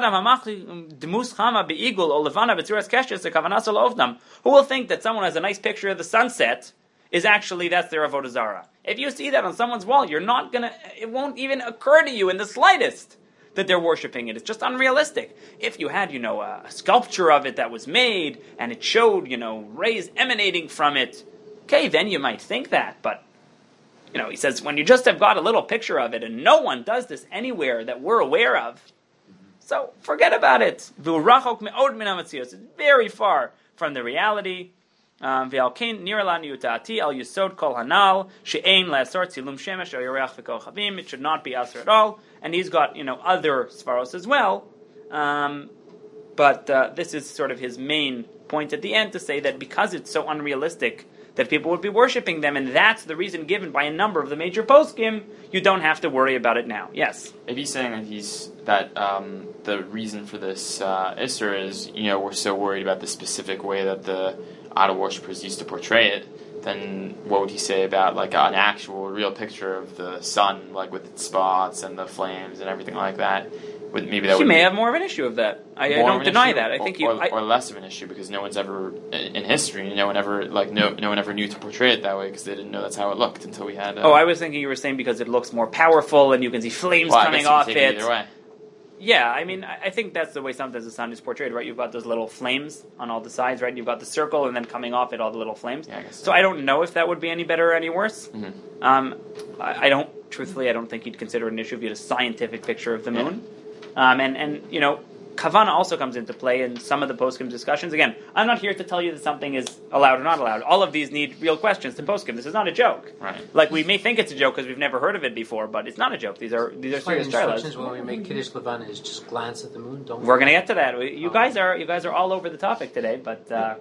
that someone has a nice picture of the sunset is actually, that's their avodah zarah. If you see that on someone's wall, you're not gonna, it won't even occur to you in the slightest that they're worshipping it. It's just unrealistic. If you had, you know, a, a sculpture of it that was made, and it showed, you know, rays emanating from it, okay, then you might think that, but, you know, he says, when you just have got a little picture of it, and no one does this anywhere that we're aware of, so forget about it. It's very far from the reality. Um, it should not be asr at all, and he's got, you know, other svaros as well, um, but uh, this is sort of his main point at the end, to say that because it's so unrealistic that people would be worshipping them, and that's the reason given by a number of the major poskim, you don't have to worry about it now. Yes? If he's saying that he's that um, the reason for this uh, Isser is, you know, we're so worried about the specific way that the idol worshippers used to portray it, then what would he say about like an actual real picture of the sun, like with its spots and the flames and everything like that? Would, maybe that he would may be have more of an issue of that. I, I more don't of an deny issue, that. I or, think you, or, I, or less of an issue, because no one's ever in, in history, no one ever like no no one ever knew to portray it that way, because they didn't know that's how it looked until we had. Uh, oh, I was thinking you were saying because it looks more powerful and you can see flames well, coming I off guess you can take it. it either way. Yeah, I mean, I I think that's the way sometimes the sun is portrayed, right? You've got those little flames on all the sides, right? You've got the circle, and then coming off it, all the little flames. Yeah, I guess so. so. I don't know if that would be any better or any worse. Mm-hmm. Um, I, I don't, truthfully, I don't think he'd consider it an issue if you had a scientific picture of the Yeah. moon. Um, and, and, you know, Kavana also comes into play in some of the poskim discussions. Again, I'm not here to tell you that something is allowed or not allowed. All of these need real questions to poskim. This is not a joke. Right. Like, we may think it's a joke because we've never heard of it before, but it's not a joke. These are these are That's why serious instructions trials. when we make Kiddush Levana is just glance at the moon. Don't. We're going to get to that. We- You guys are you guys are all over the topic today, but uh,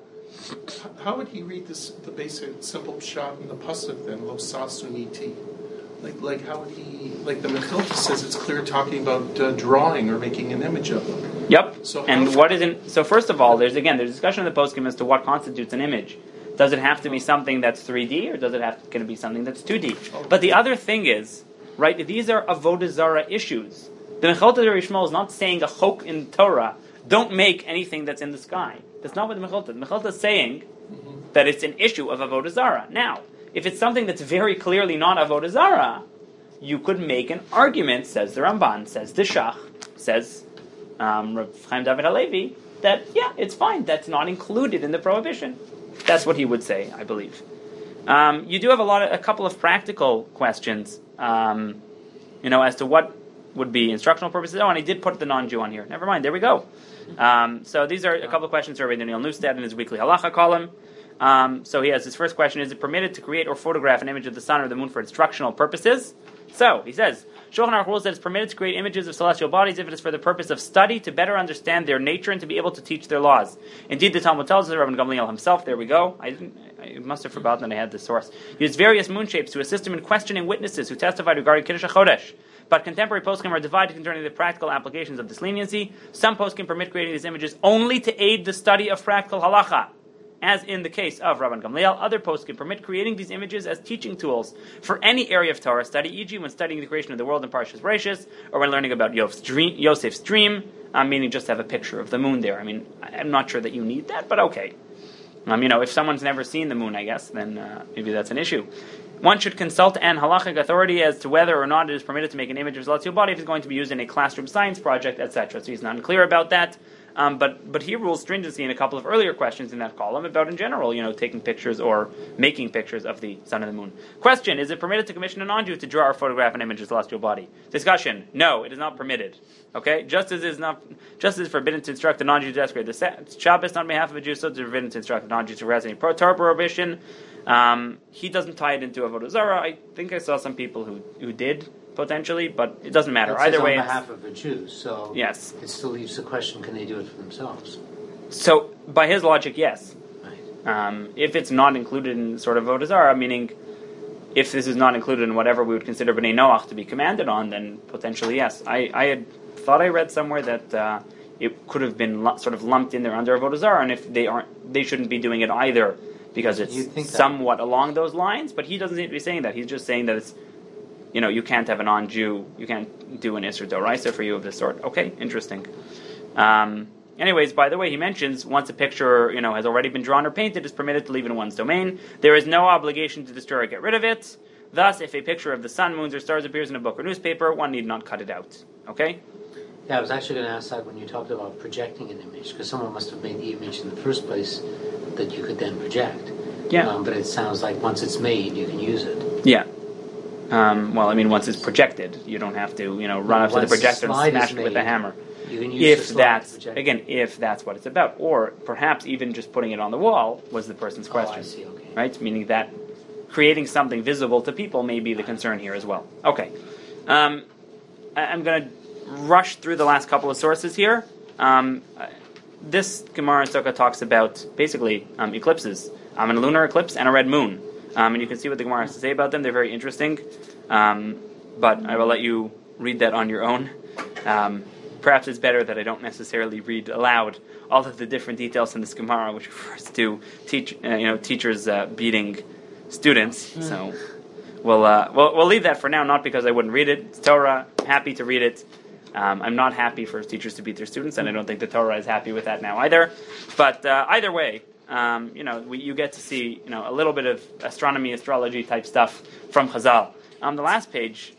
How would he read this, the basic simple shot in the pasuk then, lo sasuniti? Like, like how would he? Like the Mechilta says, it's clear talking about uh, drawing or making an image of them. yep. So and how- what isn't? So first of all, there's again there's discussion in the poskim as to what constitutes an image. Does it have to be something that's three D, or does it have to be something that's two D? But the other thing is, right? These are avodah zarah issues. The Mechilta Rishmal is not saying a chok in Torah. Don't make anything that's in the sky. That's not what the Mechilta. The Mechilta is saying that it's an issue of avodah zarah. Now, if it's something that's very clearly not avodah zarah, you could make an argument, says the Ramban, says the Shach, says um, Rav Chaim David Halevi, that, yeah, it's fine. That's not included in the prohibition. That's what he would say, I believe. Um, you do have a lot of, a couple of practical questions, um, you know, as to what would be instructional purposes. Oh, and he did put the non-Jew on here. Never mind, there we go. Um, so these are a couple of questions for Rabbi Daniel Neustadt in his weekly halacha column. Um, so he has his first question: is it permitted to create or photograph an image of the sun or the moon for instructional purposes? So he says, Shulchan Aruch rules that it's permitted to create images of celestial bodies if it is for the purpose of study, to better understand their nature, and to be able to teach their laws. Indeed, the Talmud tells us, Rabbi Gamliel himself, there we go, I, didn't, I must have forgotten that I had the source, used various moon shapes to assist him in questioning witnesses who testified regarding Kiddush HaChodesh. But contemporary poskim are divided concerning the practical applications of this leniency. Some poskim permit creating these images only to aid the study of practical halacha, as in the case of Rabban Gamliel. Other poskim permit creating these images as teaching tools for any area of Torah study, for example when studying the creation of the world in Parshas Bereishis, or when learning about Yosef's dream, Yosef's dream um, meaning just to have a picture of the moon there. I mean, I'm not sure that you need that, but okay. Um, you know, if someone's never seen the moon, I guess, then uh, maybe that's an issue. One should consult an halachic authority as to whether or not it is permitted to make an image of his celestial body if it's going to be used in a classroom science project, et cetera. So he's not clear about that. Um, but but he rules stringency in a couple of earlier questions in that column about, in general, you know, taking pictures or making pictures of the sun and the moon. Question: is it permitted to commission a non-Jew to draw or photograph an image of the celestial body? Discussion: no, it is not permitted. Okay, just as it is not, just as it's forbidden to instruct a non-Jew to desecrate the Shabbos on behalf of a Jew, so it's forbidden to instruct a non-Jew to harass any Torah prohibition. Um, he doesn't tie it into avodah zarah. I think I saw some people who who did. Potentially, but it doesn't matter. It Either says way, on it's- behalf of a Jew, so Yes. it still leaves the question: can they do it for themselves? So, by his logic, yes. Right. Um, if it's not included in sort of avodah zarah, meaning if this is not included in whatever we would consider B'nai Noach to be commanded on, then potentially yes. I, I had thought I read somewhere that uh, it could have been lu- sort of lumped in there under avodah zarah, and if they aren't, they shouldn't be doing it either because it's You'd think that. somewhat along those lines. But he doesn't seem to be saying that. He's just saying that it's, you know, you can't have a non-Jew, you can't do an Isser Doraisa for you of this sort. Okay, interesting. Um, anyways, by the way, he mentions once a picture, you know, has already been drawn or painted, it's permitted to leave it in one's domain. There is no obligation to destroy or get rid of it. Thus, if a picture of the sun, moons, or stars appears in a book or newspaper, one need not cut it out. Okay? Yeah, I was actually going to ask that when you talked about projecting an image, because someone must have made the image in the first place that you could then project. Yeah. Um, but it sounds like once it's made, you can use it. Yeah. Um, well, I mean, once it's projected, you don't have to, you know, run up to the Once the projector and slide smash is it with a made, hammer. You can use the If slide that's, to project. again, if that's what it's about. Or perhaps even just putting it on the wall was the person's Oh, question. I see, okay. Right? Meaning that creating something visible to people may be the concern here as well. Okay. Um, I, I'm going to rush through the last couple of sources here. Um, uh, this Gemara in Sukkah talks about, basically, um, eclipses. Um, a lunar eclipse and a red moon. Um, and you can see what the Gemara has to say about them. They're very interesting. Um, but I will let you read that on your own. Um, perhaps it's better that I don't necessarily read aloud all of the different details in this Gemara, which refers to teach, uh, you know, teachers uh, beating students. Mm. So we'll, uh, we'll we'll leave that for now. Not because I wouldn't read it. It's Torah. I'm happy to read it. Um, I'm not happy for teachers to beat their students, and I don't think the Torah is happy with that now either. But uh, either way, um, you know, we, you get to see, you know, a little bit of astronomy, astrology type stuff from Chazal. On the last page,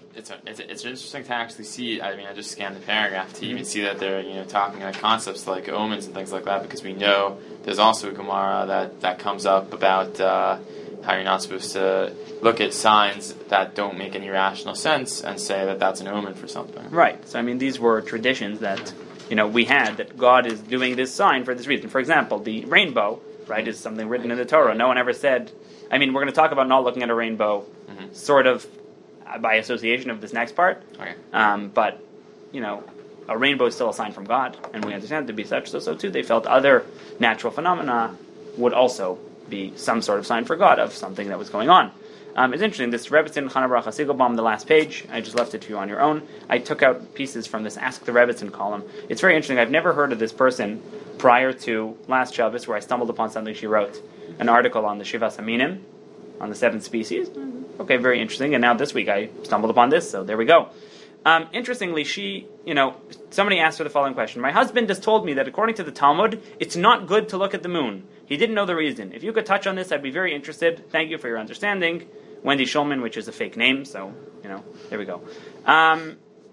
it's, a, it's a, it's interesting to actually see. I mean, I just scanned the paragraph to even see that they're you know talking like concepts like omens and things like that, because we know there's also a Gemara that, that comes up about uh, how you're not supposed to look at signs that don't make any rational sense and say that that's an omen for something. Right. So I mean, these were traditions that you know we had, that God is doing this sign for this reason. For example, the rainbow, right, is something written in the Torah. No one ever said. I mean, we're going to talk about not looking at a rainbow, mm-hmm. sort of uh, by association of this next part. Okay. Um, but, you know, a rainbow is still a sign from God, and we understand it to be such. So, so too, they felt other natural phenomena would also be some sort of sign for God of something that was going on. Um, it's interesting, this Rebbetzin Chana Baruch HaSigelbaum, the last page, I just left it to you on your own. I took out pieces from this Ask the Rebbetzin column. It's very interesting. I've never heard of this person prior to last Shabbos, where I stumbled upon something she wrote. An article on the Shivas Aminim, on the seven species. Okay, very interesting. And now this week I stumbled upon this, so there we go. Um, interestingly, she, you know, somebody asked her the following question. My husband has told me that according to the Talmud, it's not good to look at the moon. He didn't know the reason. If you could touch on this, I'd be very interested. Thank you for your understanding. Wendy Schulman, which is a fake name, so, you know, there we go. Um,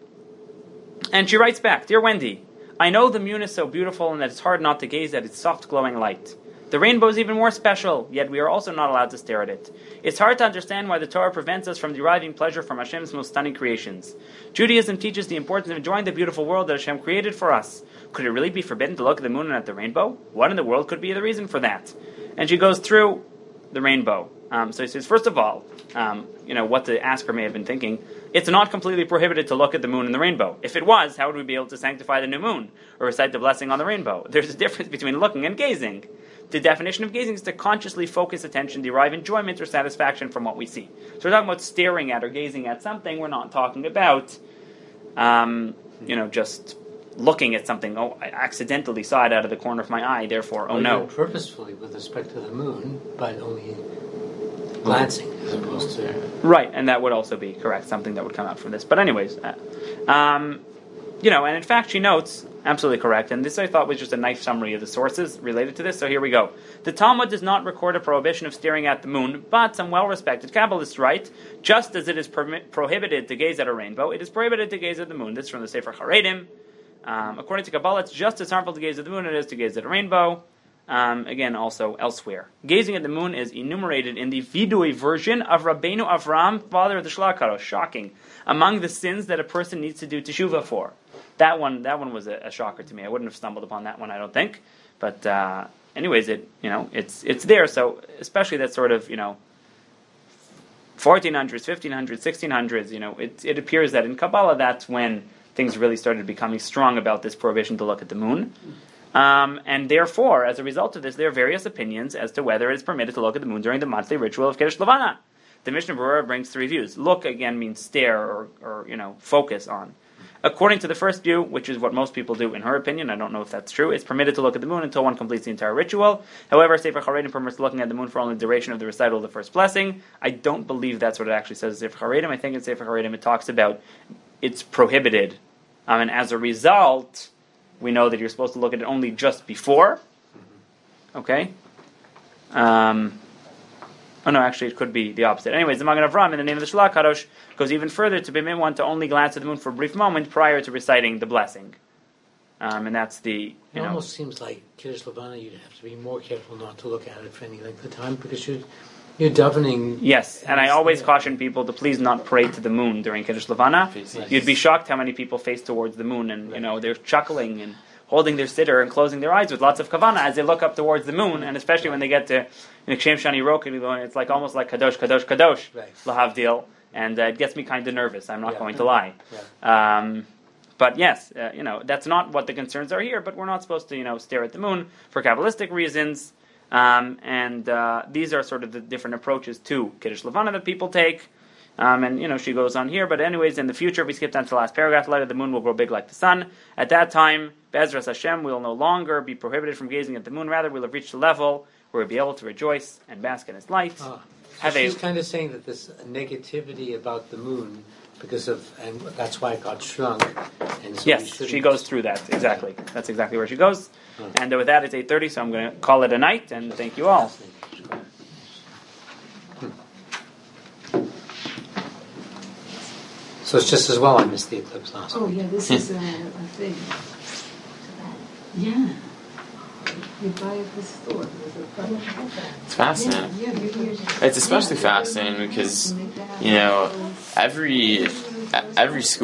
and she writes back, Dear Wendy, I know the moon is so beautiful and that it's hard not to gaze at its soft glowing light. The rainbow is even more special, yet we are also not allowed to stare at it. It's hard to understand why the Torah prevents us from deriving pleasure from Hashem's most stunning creations. Judaism teaches the importance of enjoying the beautiful world that Hashem created for us. Could it really be forbidden to look at the moon and at the rainbow? What in the world could be the reason for that? And she goes through the rainbow. Um, so he says, first of all, um, you know, what the asker may have been thinking, it's not completely prohibited to look at the moon and the rainbow. If it was, how would we be able to sanctify the new moon or recite the blessing on the rainbow? There's a difference between looking and gazing. The definition of gazing is to consciously focus attention, derive enjoyment or satisfaction from what we see. So we're talking about staring at or gazing at something. We're not talking about, um, you know, just looking at something. Oh, I accidentally saw it out of the corner of my eye, therefore, oh or no. even purposefully with respect to the moon, but only glancing as opposed to... Right, and that would also be correct, something that would come out from this. But anyways, uh, um, you know, and in fact she notes, absolutely correct, and this I thought was just a nice summary of the sources related to this, so here we go. The Talmud does not record a prohibition of staring at the moon, but some well-respected Kabbalists write, just as it is permi- prohibited to gaze at a rainbow, it is prohibited to gaze at the moon. This is from the Sefer Haredim. Um, according to Kabbalah, it's just as harmful to gaze at the moon as it is to gaze at a rainbow. Um, again, also elsewhere. Gazing at the moon is enumerated in the Vidui version of Rabbeinu Avram, father of the Shlach Kadosh. Shocking. Among the sins that a person needs to do teshuvah for. That one, that one was a, a shocker to me. I wouldn't have stumbled upon that one, I don't think. But, uh, anyways, it you know it's it's there. So especially that sort of you know fourteen hundreds, fifteen hundreds, sixteen hundreds. You know, it it appears that in Kabbalah that's when things really started becoming strong about this prohibition to look at the moon. Um, and therefore, as a result of this, there are various opinions as to whether it's permitted to look at the moon during the monthly ritual of Kiddush Levana. The Mishnah Berurah brings three views. Look, again, means stare or, or, you know, focus on. According to the first view, which is what most people do in her opinion, I don't know if that's true, it's permitted to look at the moon until one completes the entire ritual. However, Sefer Haredim permits looking at the moon for only the duration of the recital of the first blessing. I don't believe that's what it actually says in Sefer Haredim. I think in Sefer Haredim it talks about it's prohibited. Um, and as a result, we know that you're supposed to look at it only just before. Okay? Um, oh no, actually it could be the opposite. Anyways, the Magen Avraham, in the name of the Shlach Kadosh, goes even further to permit one to only glance at the moon for a brief moment prior to reciting the blessing. Um, and that's the, you It know... almost seems like Kiddush Levana, you'd have to be more careful not to look at it for any length of time, because you're, you're davening... Yes, and I always yeah. caution people to please not pray to the moon during Kiddush Levana. Right. You'd be shocked how many people face towards the moon, and, you know, they're chuckling and holding their siddur and closing their eyes with lots of kavanah as they look up towards the moon, and especially when they get to Shem Shani Rok, it's like almost like Kadosh, Kadosh, Kadosh, Right. Lahavdil, and uh, it gets me kind of nervous, I'm not Yeah. going to lie. Yeah. Um, but yes, uh, you know, that's not what the concerns are here, but we're not supposed to, you know, stare at the moon for Kabbalistic reasons, um, and uh, these are sort of the different approaches to Kiddush Levana that people take. Um, and, you know, she goes on here, but anyways, in the future, if we skip down to the last paragraph, later the moon will grow big like the sun. At that time, Be'ezras Hashem will no longer be prohibited from gazing at the moon, rather we'll have reached a level where we'll be able to rejoice and bask in its light. Ah. So Have she's a, kind of saying that this negativity about the moon, because of, and that's why it got shrunk. And so we yes, shouldn't- she goes through that, exactly. That's exactly where she goes. Hmm. And uh, with that, it's eight thirty, so I'm going to call it a night, and thank you all. So it's just as well I missed the eclipse last Oh, week. yeah, this is a, a thing. Yeah. You buy it at the store. There's a problem. It's fascinating. Yeah, yeah, you- you- It's especially fascinating because, you know, every every school